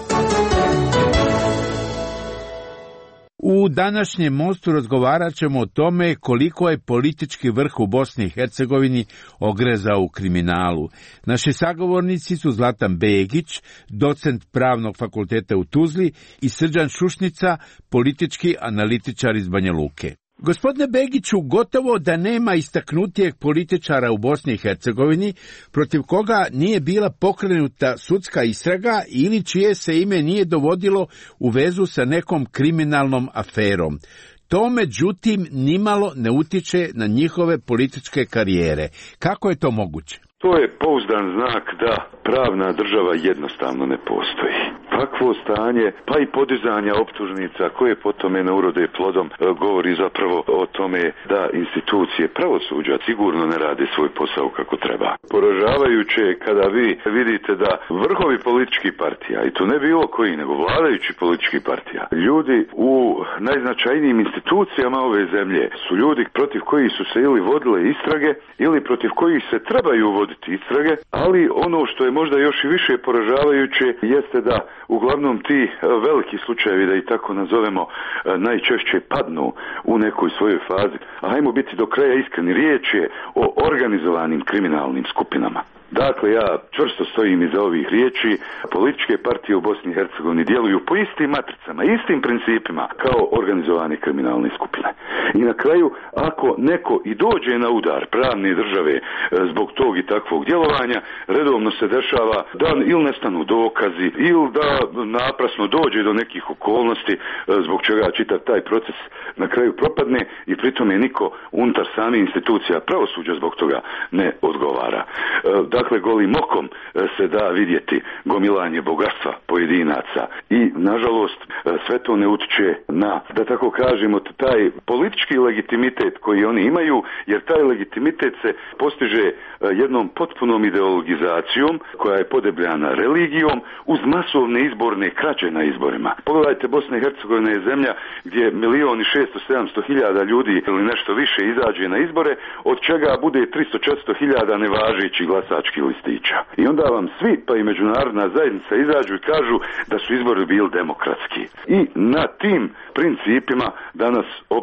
U današnjem mostu razgovarat ćemo o tome koliko je politički vrh u Bosni i Hercegovini ogrezao u kriminalu. Naši sagovornici su Zlatan Begić, docent Pravnog fakulteta u Tuzli, i Srđan Šušnica, politički analitičar iz Banja Luke. Gospodine Begiću, gotovo da nema istaknutijeg političara u Bosni i Hercegovini protiv koga nije bila pokrenuta sudska istraga ili čije se ime nije dovodilo u vezu sa nekom kriminalnom aferom. To međutim nimalo ne utiče na njihove političke karijere. Kako je to moguće? To je pouzdan znak da pravna država jednostavno ne postoji. Takvo stanje, pa i podizanja optužnica koje potom ne urode plodom, govori zapravo o tome da institucije pravosuđa sigurno ne rade svoj posao kako treba. Poražavajuće je kada vi vidite da vrhovi političkih partija, i to ne bilo koji, nego vladajući političkih partija, ljudi u najznačajnijim institucijama ove zemlje su ljudi protiv kojih su se ili vodile istrage ili protiv kojih se trebaju voditi istrage, ali ono što je možda još i više poražavajuće jeste da uglavnom ti veliki slučajevi, da i tako nazovemo, najčešće padnu u nekoj svojoj fazi. A hajmo biti do kraja iskreni, riječ je o organizovanim kriminalnim skupinama. Dakle, ja čvrsto stojim iza ovih riječi. Političke partije u Bosni i Hercegovini djeluju po istim matricama, istim principima kao organizovane kriminalne skupine. I na kraju, ako neko i dođe na udar pravne države zbog tog i takvog djelovanja, redovno se dešava da ili nestanu dokazi, ili da naprasno dođe do nekih okolnosti zbog čega čitav taj proces na kraju propadne i pritome niko unutar same institucija pravosuđa zbog toga ne odgovara. Dakle, golim okom se da vidjeti gomilanje bogatstva pojedinaca i, nažalost, sve to ne utiče na, da tako kažemo, taj politički legitimitet koji oni imaju, jer taj legitimitet se postiže jednom potpunom ideologizacijom koja je podebljana religijom uz masovne izborne krađe na izborima. Pogledajte, Bosna i Hercegovina je zemlja gdje milijon i šesto sedamsto hiljada ljudi ili nešto više izađe na izbore, od čega bude tristo četiristo hiljada nevažećih glasačkih listića. I onda vam svi, pa i međunarodna zajednica, izađu i kažu da su izbori bili demokratski. I na tim principima danas opstaju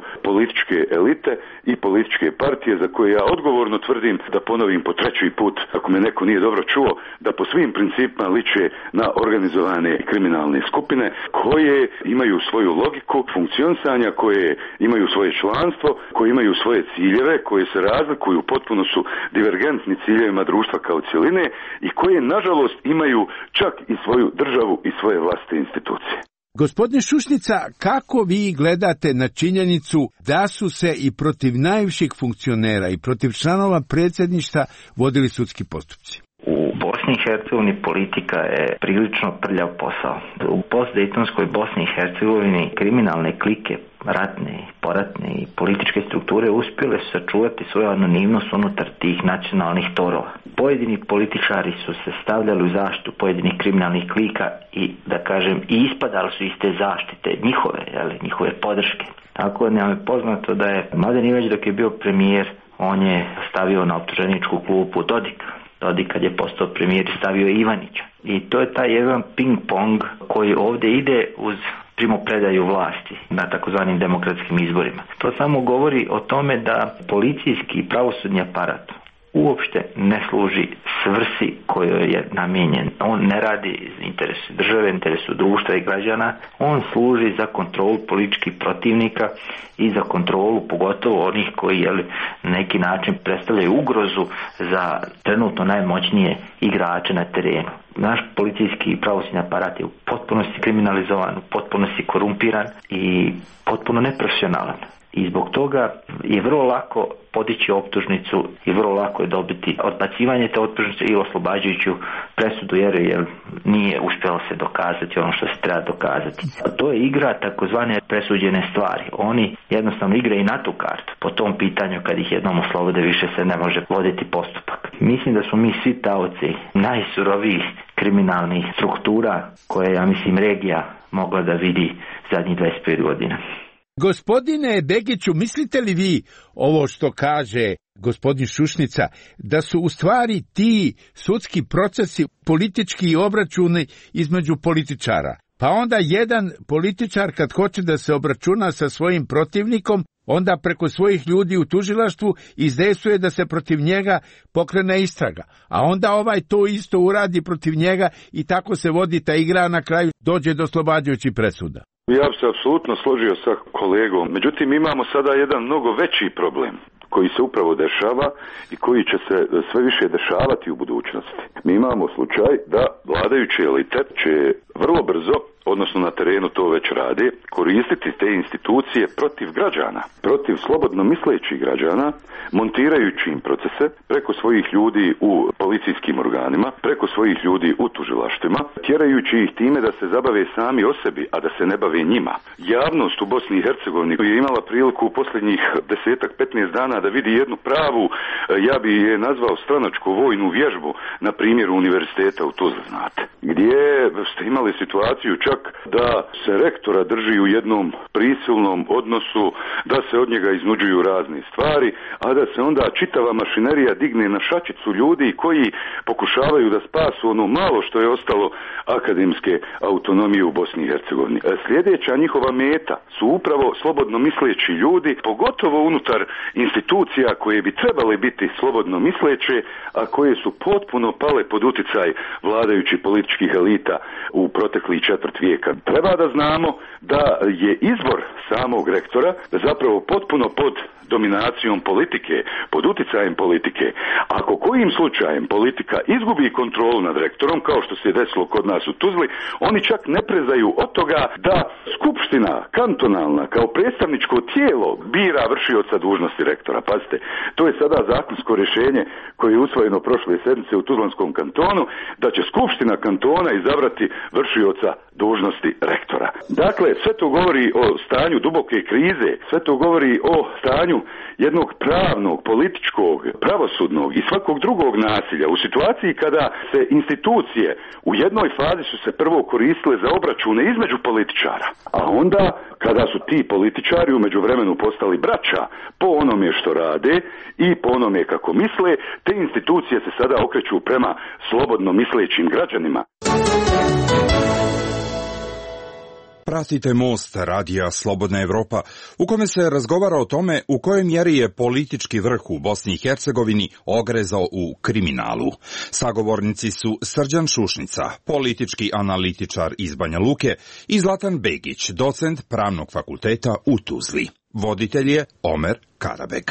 političke elite i političke partije za koje ja odgovorno tvrdim, da ponovim po treći put, ako me neko nije dobro čuo, da po svim principima liče na organizovane kriminalne skupine koje imaju svoju logiku funkcionisanja, koje imaju svoje članstvo, koje imaju svoje ciljeve, koje se razlikuju, potpuno su divergentni ciljevima društva kao cjeline i koje nažalost imaju čak i svoju državu i svoje vlastite institucije. Gospodine Šušnica, kako vi gledate na činjenicu da su se i protiv najviših funkcionera i protiv članova predsjedništva vodili sudski postupci? U Bosni i Hercegovini politika je prilično prljav posao. U postdejtonskoj Bosni i Hercegovini kriminalne klike, ratne, poratne i političke strukture uspjele su sačuvati svoju anonimnost unutar tih nacionalnih torova. Pojedini političari su se stavljali u zaštitu pojedinih kriminalnih klika i, da kažem, i ispadali su iz te zaštite njihove, jeli, njihove podrške. Tako nam je poznato da je Mladen Ivanić dok je bio premijer, on je stavio na optuženičku klupu Dodika. Dodik kad je postao premijer stavio Ivanića. I to je taj jedan ping-pong koji ovdje ide uz primopredaju vlasti na takozvanim demokratskim izborima. To samo govori o tome da policijski i pravosudni aparat uopšte ne služi svrsi kojoj je namijenjen. On ne radi iz interesu države, interesu društva i građana. On služi za kontrolu političkih protivnika i za kontrolu pogotovo onih koji jeli, na neki način predstavljaju ugrozu za trenutno najmoćnije igrače na terenu. Naš policijski i pravosudni aparat je u potpunosti kriminalizovan, u potpunosti korumpiran i potpuno neprofesionalan. I zbog toga je vrlo lako podići optužnicu i vrlo lako je dobiti odbacivanje te optužnice i oslobađajuću presudu jer, jer nije uspjelo se dokazati ono što se treba dokazati. A to je igra takozvane presuđene stvari. Oni jednostavno igraju i na tu kartu. Po tom pitanju kad ih jednom oslobode više se ne može voditi postupak. Mislim da smo mi svi taoci najsurovijih kriminalnih struktura koje, ja mislim, regija mogla da vidi zadnjih dvadeset pet godina. Gospodine Begiću, mislite li vi ovo što kaže gospodin Šušnica, da su u stvari ti sudski procesi politički obračuni između političara? Pa onda jedan političar kad hoće da se obračuna sa svojim protivnikom, onda preko svojih ljudi u tužilaštvu izdejstvuje da se protiv njega pokrene istraga. A onda ovaj to isto uradi protiv njega i tako se vodi ta igra, na kraju dođe do oslobađajućih presuda. Ja bi se apsolutno složio sa kolegom. Međutim, imamo sada jedan mnogo veći problem koji se upravo dešava i koji će se sve više dešavati u budućnosti. Mi imamo slučaj da vladajući elitet će vrlo brzo, odnosno na terenu to već rade, koristiti te institucije protiv građana, protiv slobodno mislećih građana, montirajući im procese preko svojih ljudi u policijskim organima, preko svojih ljudi u tužilaštvima, tjerajući ih time da se zabave sami o sebi, a da se ne bave njima. Javnost u Bosni i Hercegovini je imala priliku u posljednjih desetak, petnaest dana da vidi jednu pravu, ja bi je nazvao stranačku vojnu vježbu na primjeru univerziteta u Tuzli, znate, gdje ste imali situaciju čak da se rektora drži u jednom prisilnom odnosu, da se od njega iznuđuju razne stvari, a da se onda čitava mašinerija digne na šačicu ljudi koji pokušavaju da spasu ono malo što je ostalo akademske autonomije u Bosni i Hercegovini. Sljedeća njihova meta su upravo slobodno misleći ljudi, pogotovo unutar institucija koje bi trebale biti slobodno misleće, a koje su potpuno pale pod uticaj vladajućih političkih elita u proteklih četvrt vijeka. Treba da znamo da je izvor samog rektora zapravo potpuno pod dominacijom politike, pod uticajem politike. Ako kojim slučajem politika izgubi kontrolu nad rektorom, kao što se je desilo kod nas u Tuzli, oni čak ne prezaju od toga da skupština kantonalna kao predstavničko tijelo bira vršioca dužnosti rektora. Pazite, to je sada zakonsko rješenje koje je usvojeno prošle sedmice u Tuzlanskom kantonu, da će skupština kantona izabrati vršioca dužnosti rektora. Dakle, sve to govori o stanju duboke krize, sve to govori o stanju jednog pravnog, političkog, pravosudnog i svakog drugog nasilja u situaciji kada se institucije u jednoj fazi su se prvo koristile za obračune između političara, a onda kada su ti političari u međuvremenu postali braća po onome što rade i po onome kako misle, te institucije se sada okreću prema slobodno mislećim građanima. Pratite Most radija Slobodna Evropa, u kome se razgovara o tome u kojoj mjeri je politički vrh u Bosni i Hercegovini ogrezao u kriminalu. Sagovornici su Srđan Šušnica, politički analitičar iz Banja Luke, i Zlatan Begić, docent Pravnog fakulteta u Tuzli. Voditelj je Omer Karabek.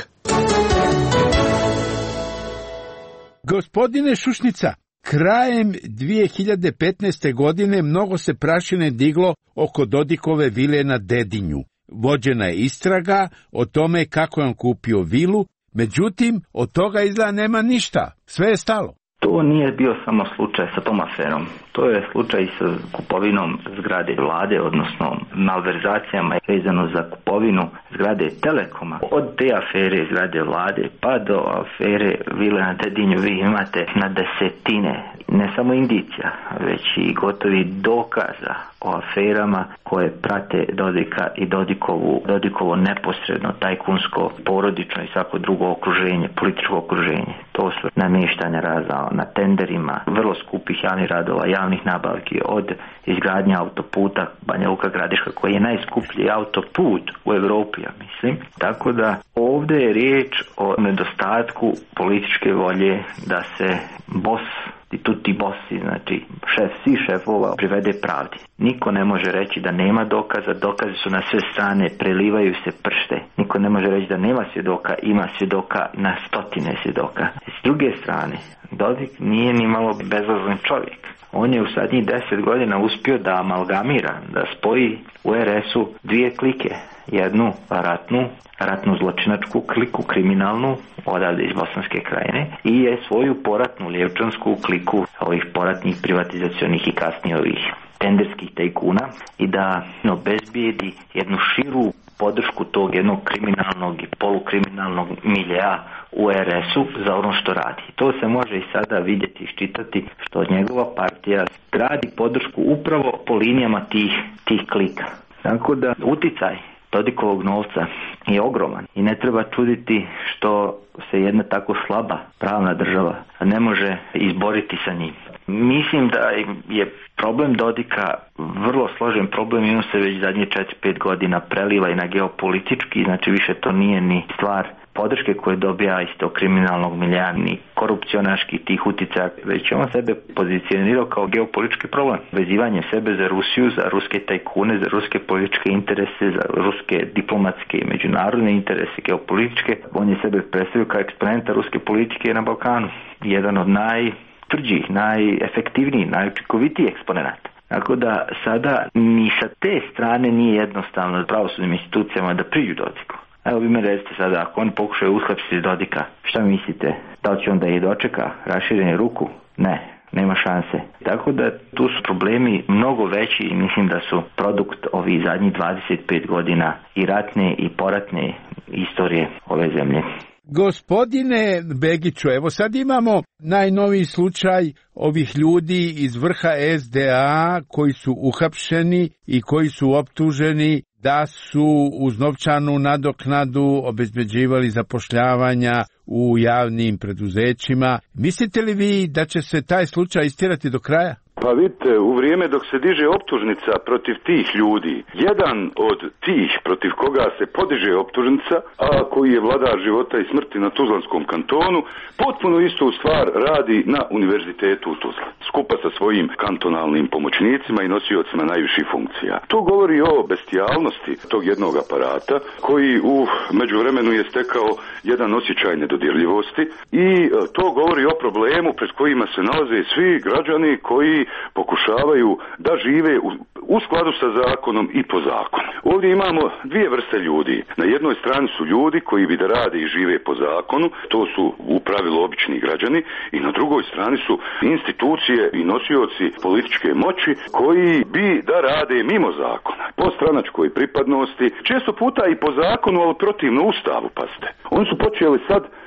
Gospodine Šušnica, krajem dvije hiljade petnaeste. godine mnogo se prašine diglo oko Dodikove vile na Dedinju. Vođena je istraga o tome kako je on kupio vilu, međutim, od toga izgleda nema ništa. Sve je stalo. To nije bio samo slučaj sa tom aferom. To je slučaj sa kupovinom zgrade vlade, odnosno malverzacijama vezano za kupovinu zgrade Telekoma. Od te afere zgrade vlade pa do afere vile na Dedinju vi imate na desetine, ne samo indicija, već i gotovi dokaza o aferama koje prate Dodika i Dodikovu, Dodikovo neposredno, tajkunsko, porodično i svako drugo okruženje, političko okruženje. To su namještanja razna na tenderima, vrlo skupih javnih radova, javnih nabavki, od izgradnja autoputa Banja Luka Gradiška, koji je najskuplji autoput u Europi, ja mislim. Tako da ovdje je riječ o nedostatku političke volje da se bos i tutti bossi, znači šef svih šefova, privede pravdi. Niko ne može reći da nema dokaza, dokazi su na sve strane, prelivaju se pršte. Niko ne može reći da nema svjedoka, ima svjedoka na stotine svjedoka. S druge strane, Dodik nije ni malo bezazlen čovjek. On je u zadnjih deset godina uspio da amalgamira, da spoji u er es-u dvije klike. Jednu ratnu, ratnu zločinačku kliku, kriminalnu, odavde iz Bosanske krajine, i je svoju poratnu lijevčansku kliku ovih poratnih privatizacionih i kasnije ovih tenderskih tajkuna, i da obezbijedi jednu širu podršku tog jednog kriminalnog i polukriminalnog miljea u er es-u za ono što radi. To se može i sada vidjeti i iščitati, što njegova partija radi podršku upravo po linijama tih, tih klika. Tako da uticaj Dodikovog novca je ogroman i ne treba čuditi što se jedna tako slaba pravna država ne može izboriti sa njim. Mislim da je problem Dodika vrlo složen problem i on se već zadnje četiri pet godina preliva i na geopolitički, znači više to nije ni stvar podrške koje dobija iz tog kriminalnog milija, ni korupcionaških tih uticaja, već on sebe pozicionirao kao geopolitički problem. Vezivanje sebe za Rusiju, za ruske tajkune, za ruske političke interese, za ruske diplomatske i međunarodne interese geopolitičke. On je sebe predstavio kao eksponenta ruske politike na Balkanu. Jedan od najtvrđih, najefektivnijih, najučinkovitijih eksponenata. Tako da sada ni sa te strane nije jednostavno pravosudnim institucijama da priđu Dodiku. Evo vi me recite sada, ako on pokušaju uhapsiti Dodika, šta mislite? Da li će onda i dočeka raširanje ruku? Ne, nema šanse. Tako da tu su problemi mnogo veći i mislim da su produkt ovih zadnjih dvadeset pet godina i ratne i poratne istorije ove zemlje. Gospodine Begiću, evo sad imamo najnoviji slučaj ovih ljudi iz vrha es de a koji su uhapšeni i koji su optuženi da su uz novčanu nadoknadu obezbeđivali zapošljavanja u javnim preduzećima. Mislite li vi da će se taj slučaj istjerati do kraja? Pa vidite, u vrijeme dok se diže optužnica protiv tih ljudi, jedan od tih protiv koga se podiže optužnica, a koji je vladar života i smrti na Tuzlanskom kantonu, potpuno istu stvar radi na Univerzitetu u Tuzli, skupa sa svojim kantonalnim pomoćnicima i nosiocima najviših funkcija. To govori o bestijalnosti tog jednog aparata, koji u međuvremenu je stekao jedan osjećaj nedodirljivosti, i to govori o problemu pred kojima se nalaze svi građani koji pokušavaju da žive u, u skladu sa zakonom i po zakonu. Ovdje imamo dvije vrste ljudi. Na jednoj strani su ljudi koji bi da rade i žive po zakonu, to su u pravilu obični građani, i na drugoj strani su institucije i nosioci političke moći koji bi da rade mimo zakona, po stranačkoj pripadnosti, često puta i po zakonu, ali protivno Ustavu, pazite. Oni su počeli sad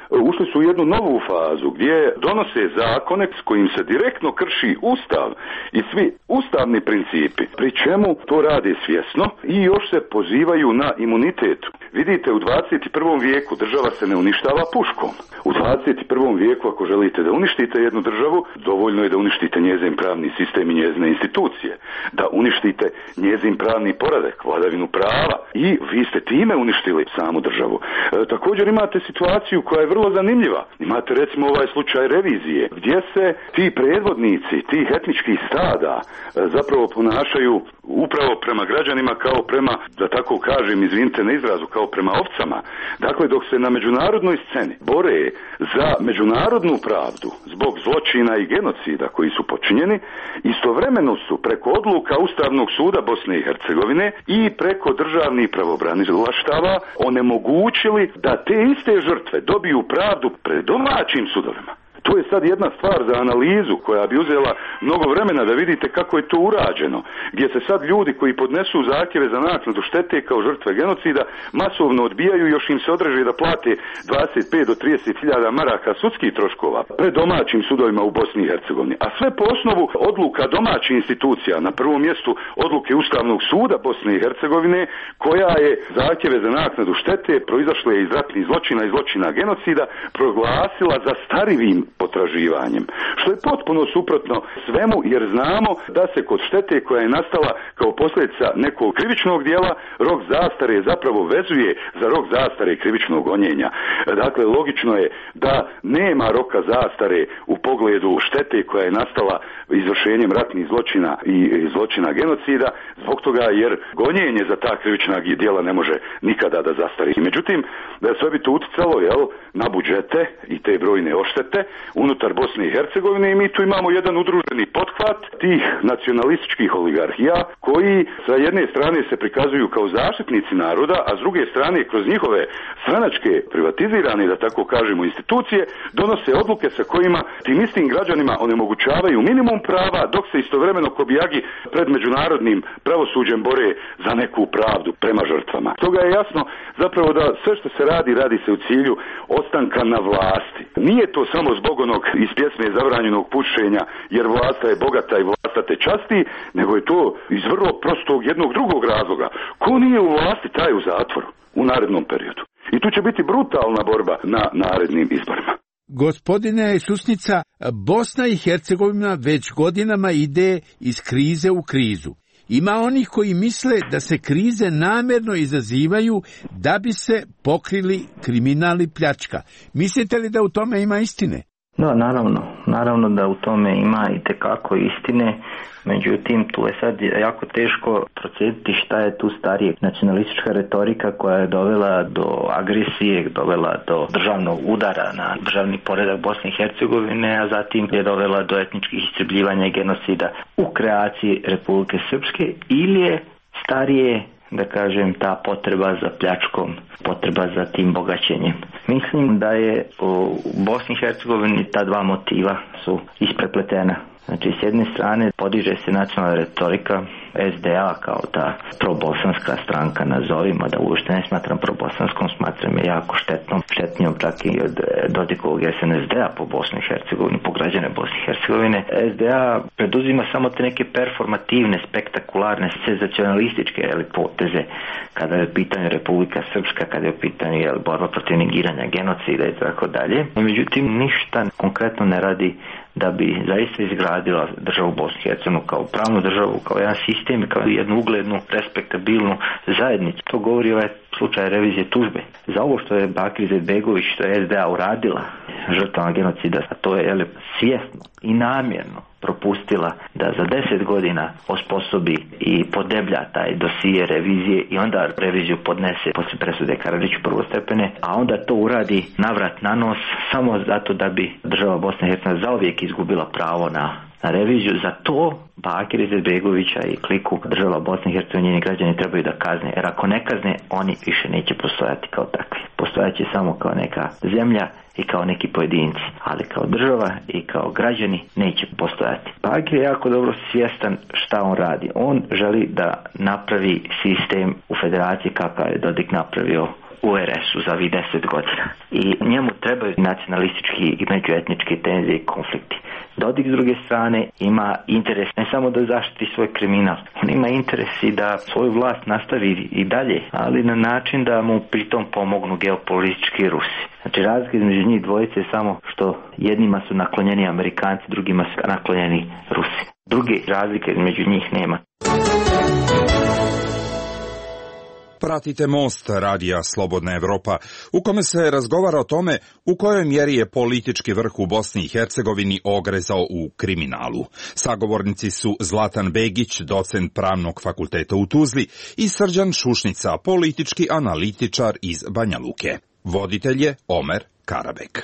ušli su u jednu novu fazu gdje donose zakone s kojim se direktno krši ustav i svi ustavni principi, pri čemu to rade svjesno i još se pozivaju na imunitet. Vidite, u dvadeset prvom vijeku država se ne uništava puškom. U dvadeset prvom vijeku ako želite da uništite jednu državu, dovoljno je da uništite njezin pravni sistem i njezine institucije, da uništite njezin pravni poredak, vladavinu prava i vi ste time uništili samu državu. E, također imate situaciju koja je vrlo zanimljiva. Imate recimo ovaj slučaj revizije gdje se ti predvodnici tih etničkih stada e, zapravo ponašaju upravo prema građanima kao prema, da tako kažem, izvinite na izrazu, kao prema ovcama. Dakle, dok se na međunarodnoj sceni bore za međunarodnu pravdu zbog zločina i genocida koji su počinjeni, istovremeno su preko odluka Ustavnog suda Bosne i Hercegovine i preko državnih pravobranilaštava onemogućili da te iste žrtve dobiju pravdu pred domaćim sudovima. To je sad jedna stvar za analizu koja bi uzela mnogo vremena da vidite kako je to urađeno, gdje se sad ljudi koji podnesu zahtjeve za naknadu štete kao žrtve genocida masovno odbijaju, još im se odreže da plate dvadeset pet do trideset hiljada maraka sudskih troškova pred domaćim sudovima u Bosni i Hercegovini. A sve po osnovu odluka domaćih institucija, na prvom mjestu odluke Ustavnog suda Bosne i Hercegovine, koja je zahtjeve za naknadu štete proizašle iz ratnih zločina i zločina genocida proglasila zastarivim potraživanjem, što je potpuno suprotno svemu, jer znamo da se kod štete koja je nastala kao posljedica nekog krivičnog dijela, rok zastare zapravo vezuje za rok zastare krivičnog gonjenja. Dakle, logično je da nema roka zastare u pogledu štete koja je nastala izvršenjem ratnih zločina i zločina genocida, zbog toga jer gonjenje za ta krivična dijela ne može nikada da zastari. Međutim, da sve bi to uticalo, jel, na budžete i te brojne odštete unutar Bosne i Hercegovine i mi tu imamo jedan udruženi pothvat tih nacionalističkih oligarhija koji sa jedne strane se prikazuju kao zaštitnici naroda, a s druge strane kroz njihove stranačke privatizirane, da tako kažemo, institucije donose odluke sa kojima tim istim građanima onemogućavaju minimum prava, dok se istovremeno kobijagi pred međunarodnim pravosuđem bore za neku pravdu prema žrtvama. Toga je jasno zapravo da sve što se radi, radi se u cilju ostanka na vlasti. Nije to samo zbog onog iz pjesme zabranjenog pušenja, jer vlasta je bogata i vlasta te časti, nego je to iz vrlo prostog jednog drugog razloga. Ko nije u vlasti, taj u zatvoru u narednom periodu. I tu će biti brutalna borba na narednim izborima. Gospodine Susnica, Bosna i Hercegovina već godinama ide iz krize u krizu. Ima onih koji misle da se krize namjerno izazivaju da bi se pokrili kriminal i pljačka. Mislite li da u tome ima istine? No, naravno, naravno da u tome ima i tekako istine, međutim tu je sad jako teško procijeniti šta je tu starije. Nacionalistička retorika koja je dovela do agresije, dovela do državnog udara na državni poredak Bosne i Hercegovine, a zatim je dovela do etničkih istrebljivanja i genocida u kreaciji Republike Srpske, ili je starije, da kažem, ta potreba za pljačkom, potreba za tim bogaćenjem. Mislim da je u Bosni i Hercegovini ta dva motiva su isprepletena. Znači, s jedne strane podiže se nacionalna retorika S D A kao ta probosanska stranka, nazovimo, da uopšte ne smatram probosanskom, smatram je jako štetnom, štetnijom čak i od Dodikovog S N S D-a po Bosni i Hercegovini, po građane Bosne i Hercegovine. S D A preduzima samo te neke performativne, spektakularne, senzacionalističke poteze kada je u pitanju Republika Srpska, kada je u pitanju jel, borba protiv negiranja genocida i tako dalje. Međutim, ništa konkretno ne radi da bi zaista izgradila državu Bosnu i Hercegovinu kao pravnu državu, kao jedan sistem i kao jednu uglednu, respektabilnu zajednicu. To govori ovaj slučaj revizije tužbe. Za ovo što je Bakir Izetbegović, što je S D A uradila žrtvama genocida, a to je jel, svjesno i namjerno propustila da za deset godina osposobi i podeblja taj dosije revizije i onda reviziju podnese poslije presude Karadžiću prvostepene, a onda to uradi navrat na nos samo zato da bi država Bosne i Hercegovine zauvijek izgubila pravo na na reviziju. Za to Bakir Izetbegovića i kliku država Bosne i Hercegovine, njeni građani trebaju da kazne, jer ako ne kazne, oni više neće postojati kao takvi. Postojaće samo kao neka zemlja i kao neki pojedinci, ali kao država i kao građani neće postojati. Bakir je jako dobro svjestan šta on radi. On želi da napravi sistem u federaciji kakav je Dodik napravio u er es u za ovih deset godina. I njemu trebaju nacionalistički i međuetnički tenzije i konflikti. Dodik s druge strane ima interes ne samo da zaštiti svoj kriminal, on ima interes i da svoju vlast nastavi i dalje, ali na način da mu pritom pomognu geopolitički Rusi. Znači razlika između njih dvojice je samo što jednima su naklonjeni Amerikanci, drugima su naklonjeni Rusi. Druge razlike između njih nema. Pratite Most radija Slobodna Evropa, u kome se razgovara o tome u kojoj mjeri je politički vrh u Bosni i Hercegovini ogrezao u kriminalu. Sagovornici su Zlatan Begić, docent Pravnog fakulteta u Tuzli, i Srđan Šušnica, politički analitičar iz Banja Luke. Voditelj je Omer Karabek.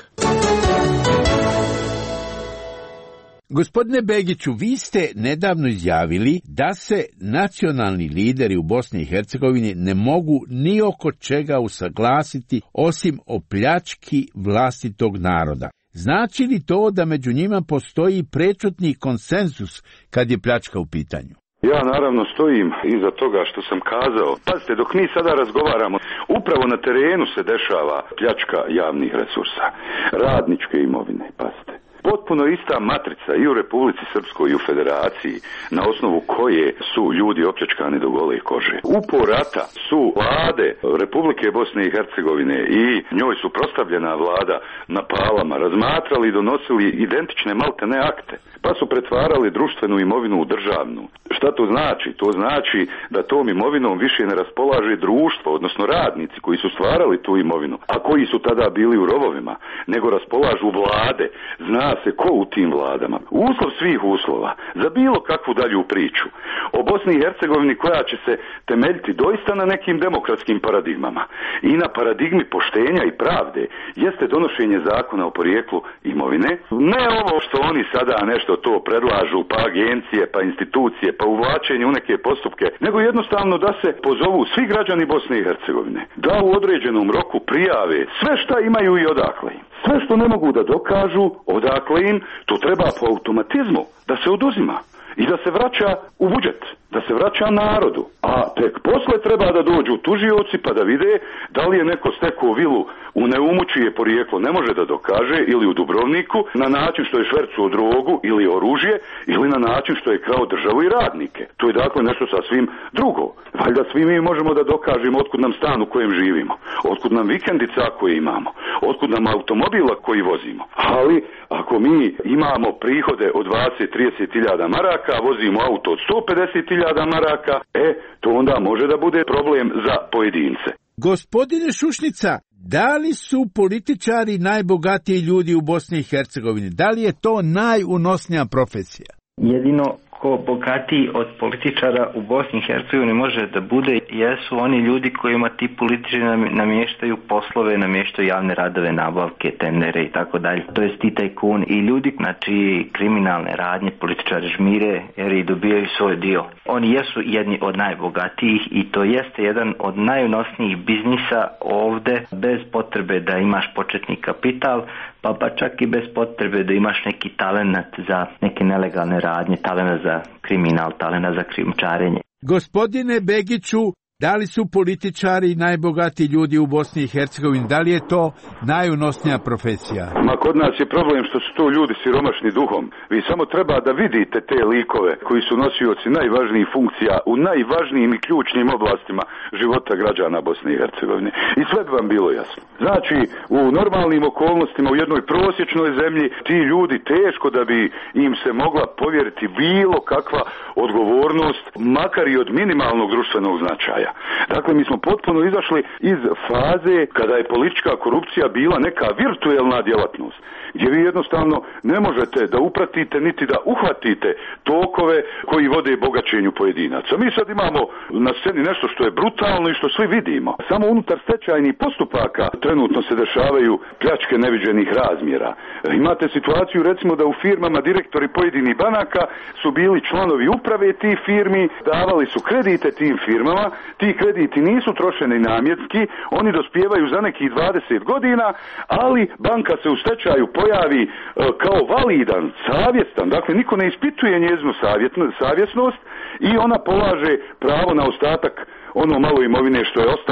Gospodine Begiću, vi ste nedavno izjavili da se nacionalni lideri u Bosni i Hercegovini ne mogu ni oko čega usaglasiti osim o pljački vlastitog naroda. Znači li to da među njima postoji prečutni konsenzus kad je pljačka u pitanju? Ja naravno stojim iza toga što sam kazao. Pazite, dok mi sada razgovaramo, upravo na terenu se dešava pljačka javnih resursa, radničke imovine, pazite. Potpuno ista matrica i u Republici Srpskoj i u Federaciji, na osnovu koje su ljudi opljačkani do gole kože. U rata su vlade Republike Bosne i Hercegovine i njoj su prostavljena vlada na palama razmatrali i donosili identične maltene akte, pa su pretvarali društvenu imovinu u državnu. Šta to znači? To znači da tom imovinom više ne raspolaže društvo, odnosno radnici koji su stvarali tu imovinu, a koji su tada bili u rovovima, nego raspolažu vlade. Zna se ko u tim vladama. Uslov svih uslova za bilo kakvu dalju priču o Bosni i Hercegovini koja će se temeljiti doista na nekim demokratskim paradigmama i na paradigmi poštenja i pravde jeste donošenje zakona o porijeklu imovine. Ne ovo što oni sada nešto to predlažu, pa agencije, pa institucije, pa uvlačenje u neke postupke, nego jednostavno da se pozovu svi građani Bosne i Hercegovine, da u određenom roku prijave sve šta imaju i odakle im. Sve što ne mogu da dokažu, odakle im, to treba po automatizmu da se oduzima i da se vraća u budžet, da se vraća narodu. A tek posle treba da dođu tužioci pa da vide da li je neko stekao vilu u Neumu čije porijeklo ne može da dokaže, ili u Dubrovniku na način što je švercuo drogu ili oružje, ili na način što je krao državu i radnike. To je dakle nešto sasvim drugo. Valjda svi mi možemo da dokažemo otkud nam stan u kojem živimo, otkud nam vikendica koje imamo, otkud nam automobila koji vozimo. Ali ako mi imamo prihode od dvadeset do trideset hiljada maraka, vozimo auto od sto pedeset hiljada maraka, e, to onda može da bude problem za pojedince. Gospodine Šušnica, da li su političari najbogatiji ljudi u Bosni i Hercegovini? Da li je to najunosnija profesija? Jedino ko bogatiji od političara u Bosni i Hercegovini može da bude jesu oni ljudi kojima ti političari namještaju poslove, namještaju javne radove, nabavke, tendere i tako dalje. To jest ti tajkun i ljudi, znači kriminalne radnje, političari žmire jer i dobijaju svoj dio. Oni jesu jedni od najbogatijih i to jeste jedan od najunosnijih biznisa ovde, bez potrebe da imaš početni kapital, pa pa čak i bez potrebe da imaš neki talenat za neke nelegalne radnje, talenat za kriminal, talenat za krijumčarenje. Gospodine Begiću, da li su političari najbogatiji ljudi u Bosni i Hercegovini? Da li je to najunosnija profesija? Ma kod nas je problem što su to ljudi siromašni duhom. Vi samo treba da vidite te likove koji su nosioci najvažnijih funkcija u najvažnijim i ključnim oblastima života građana Bosne i Hercegovine. I sve bi vam bilo jasno. Znači, u normalnim okolnostima u jednoj prosječnoj zemlji ti ljudi teško da bi im se mogla povjeriti bilo kakva odgovornost, makar i od minimalnog društvenog značaja. Dakle, mi smo potpuno izašli iz faze kada je politička korupcija bila neka virtuelna djelatnost, gdje vi jednostavno ne možete da upratite niti da uhvatite tokove koji vode bogaćenju pojedinaca. Mi sad imamo na sceni nešto što je brutalno i što svi vidimo. Samo unutar stečajnih postupaka trenutno se dešavaju pljačke neviđenih razmjera. Imate situaciju recimo da u firmama direktori pojedinih banaka su bili članovi uprave tih firmi, davali su kredite tim firmama, ti krediti nisu trošeni namjenski, oni dospijevaju za nekih dvadeset godina, ali banka se u stečaju pojavi e, kao validan, savjestan, dakle niko ne ispituje njezinu savjesnost i ona polaže pravo na ostatak ono malo imovine što je ostalo.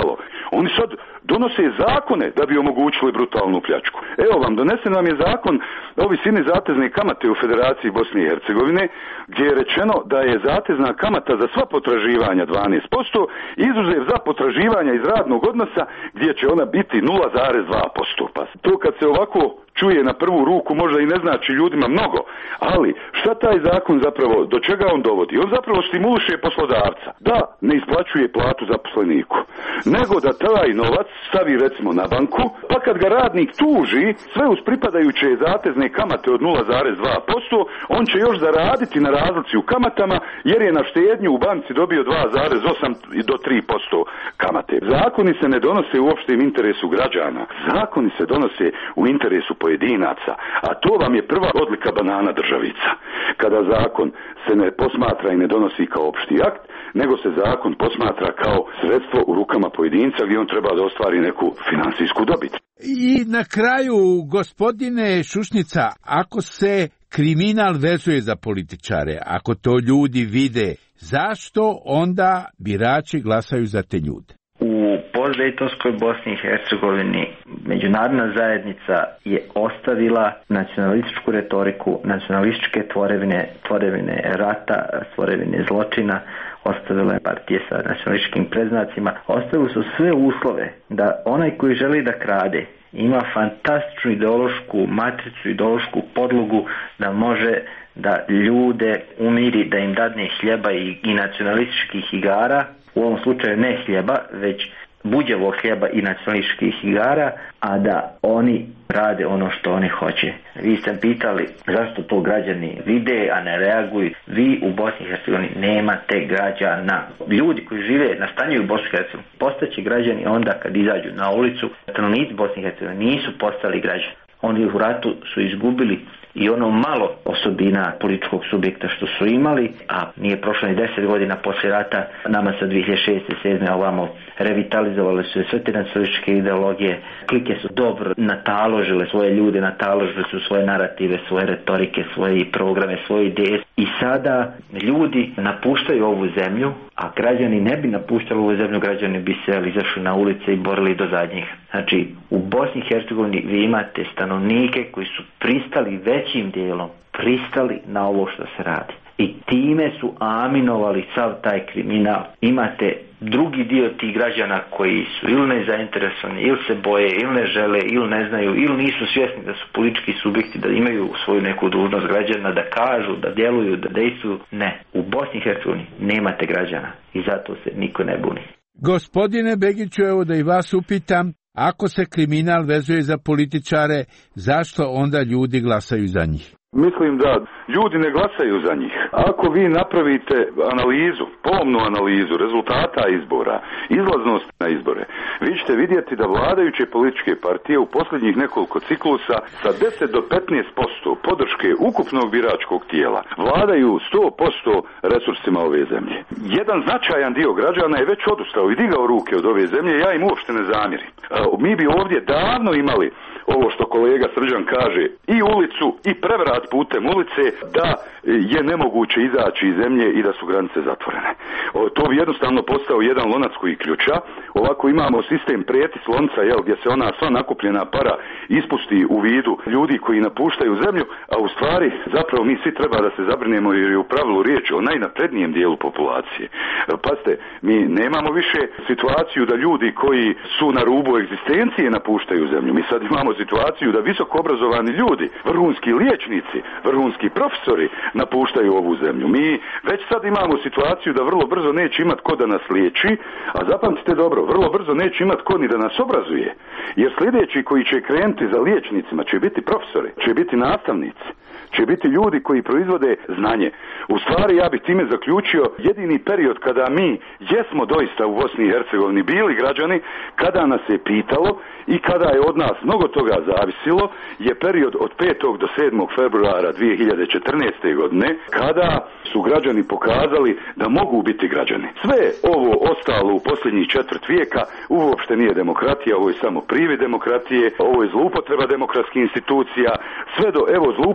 Oni sad donose zakone da bi omogućili brutalnu pljačku. Evo vam, donesen vam je zakon o visini zatezne kamate u Federaciji Bosne i Hercegovine, gdje je rečeno da je zatezna kamata za sva potraživanja dvanaest posto, izuzev za potraživanja iz radnog odnosa gdje će ona biti nula zarez dva posto. Pa to kad se ovako čuje na prvu ruku možda i ne znači ljudima mnogo, ali šta taj zakon zapravo, do čega on dovodi? On zapravo stimuliše poslodavca da ne isplaćuje platu zaposleniku, nego da taj novac stavi recimo na banku, pa kad ga radnik tuži, sve uz pripadajuće zatezne kamate od nula zarez dva posto, on će još zaraditi na razlici u kamatama, jer je na štednju u banci dobio dva zarez osam do tri posto kamate. Zakoni se ne donose u opštem interesu građana, zakoni se donose u interesu pojedinaca, a to vam je prva odlika banana državica. Kada zakon se ne posmatra i ne donosi kao opšti akt, nego se zakon posmatra kao sredstvo u rukama pojedinca gdje on treba da ostvari neku finansijsku dobit. I na kraju, gospodine Šušnica, ako se kriminal vezuje za političare, ako to ljudi vide, zašto onda birači glasaju za te ljude? U postdejtonskoj Bosni i Hercegovini međunarodna zajednica je ostavila nacionalističku retoriku, nacionalističke tvorevine, tvorevine rata, tvorevine zločina, ostavila je partije sa nacionalističkim predznacima, ostavili su sve uslove da onaj koji želi da krade ima fantastičnu ideološku matricu, ideološku podlogu da može da ljude umiri, da im dadne hljeba i, i nacionalističkih igara, u ovom slučaju ne hljeba, već buđevog hljeba i nacionalističkih igara, a da oni rade ono što oni hoće. Vi ste pitali zašto to građani vide, a ne reaguju. Vi u Bosni i Hercegovini nemate građana. Ljudi koji žive, nastanjuju u Bosni i Hercegovini, postaće građani onda kad izađu na ulicu. Stanovnici Bosne i Hercegovine nisu postali građani. Oni u ratu su izgubili i ono malo osobina političkog subjekta što su imali, a nije prošlo ni deset godina poslije rata, nama sa dvije hiljade šeste sedme ovamo revitalizovali su sve te nacionalističke ideologije. Klike su dobro nataložile svoje ljude, nataložile su svoje narative, svoje retorike, svoje programe, svoje ideje. I sada ljudi napuštaju ovu zemlju, a građani ne bi napuštali ovu zemlju, građani bi se izašli na ulice i borili do zadnjih. Znači, u Bosni i Hercegovini vi imate stanovnike koji su pristali većim dijelom, pristali na ovo što se radi. I time su aminovali sav taj kriminal. Imate drugi dio tih građana koji su ili nezainteresovani, ili se boje, ili ne žele, ili ne znaju, ili nisu svjesni da su politički subjekti, da imaju svoju neku dužnost građana, da kažu, da djeluju, da dejstvuju. Ne. U Bosni i Hercegovini nemate građana i zato se niko ne buni. Gospodine Begiću, evo da i vas upitam, ako se kriminal vezuje za političare, zašto onda ljudi glasaju za njih? Mislim da ljudi ne glasaju za njih. Ako vi napravite analizu, pomnu analizu rezultata izbora, izlaznost na izbore, vi ćete vidjeti da vladajuće političke partije u posljednjih nekoliko ciklusa sa deset do petnaest posto podrške ukupnog biračkog tijela vladaju sto posto resursima ove zemlje. Jedan značajan dio građana je već odustao i digao ruke od ove zemlje, ja im uopšte ne zamjerim. Mi bi ovdje davno imali ovo što kolega Srđan kaže, i ulicu i prevrat putem ulice, da je nemoguće izaći iz zemlje i da su granice zatvorene. O, to bi jednostavno postao jedan lonac koji ključa. Ovako imamo sistem prijeti slonca, jel, gdje se ona sva nakupljena para ispusti u vidu ljudi koji napuštaju zemlju, a u stvari zapravo mi svi treba da se zabrinemo jer je u pravilu riječ o najnaprednijem dijelu populacije. Pazite, mi nemamo više situaciju da ljudi koji su na rubu egzistencije napuštaju zemlju. Mi sad imamo situaciju da visoko obrazovani ljudi, vrhunski liječnici, vrhunski profesori napuštaju ovu zemlju. Mi već sad imamo situaciju da vrlo brzo neće imat ko da nas liječi, a zapamtite dobro, vrlo brzo neće imat ko ni da nas obrazuje. Jer sljedeći koji će krenuti za liječnicima će biti profesori, će biti nastavnici, će biti ljudi koji proizvode znanje. U stvari ja bih time zaključio jedini period kada mi jesmo doista u Bosni i Hercegovini bili građani, kada nas je pitalo i kada je od nas mnogo toga zavisilo, je period od petog do sedmog februara dvije hiljade četrnaeste. godine, kada su građani pokazali da mogu biti građani. Sve ovo ostalo u posljednjih četvrt vijeka uopšte nije demokratija, ovo je samo privid demokratije, ovo je zloupotreba demokratskih institucija, sve do evo zloupotrebe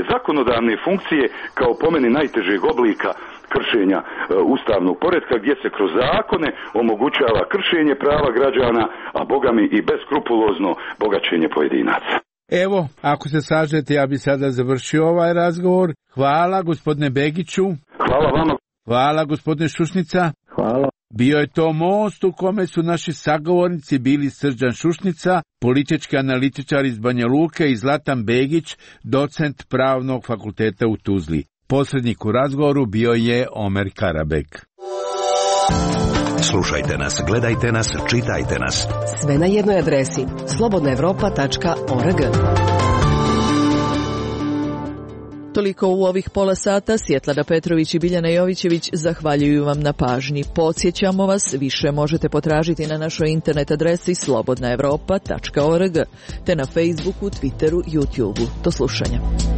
zakonodavne funkcije kao po meni najtežeg oblika kršenja e, ustavnog poretka, gdje se kroz zakone omogućava kršenje prava građana, a bogami i beskrupulozno bogaćenje pojedinaca. Evo, ako se slažete, ja bi sada završio ovaj razgovor. Hvala gospodine Begiću. Hvala vama. Hvala gospodine Šušnica. Hvala. Bio je to most u kome su naši sagovornici bili Srđan Šušnica, politički analitičar iz Banja Luke, i Zlatan Begić, docent Pravnog fakulteta u Tuzli. Posrednik u razgovoru bio je Omer Karabek. Slušajte nas, gledajte nas, čitajte nas. Sve na jednoj adresi slobodna evropa tačka org. Toliko u ovih pola sata. Svjetlana Petrović i Biljana Jovićević zahvaljuju vam na pažnji. Podsjećamo vas, više možete potražiti na našoj internet adresi slobodna evropa tačka org te na Facebooku, Twitteru, YouTubeu. Do slušanja.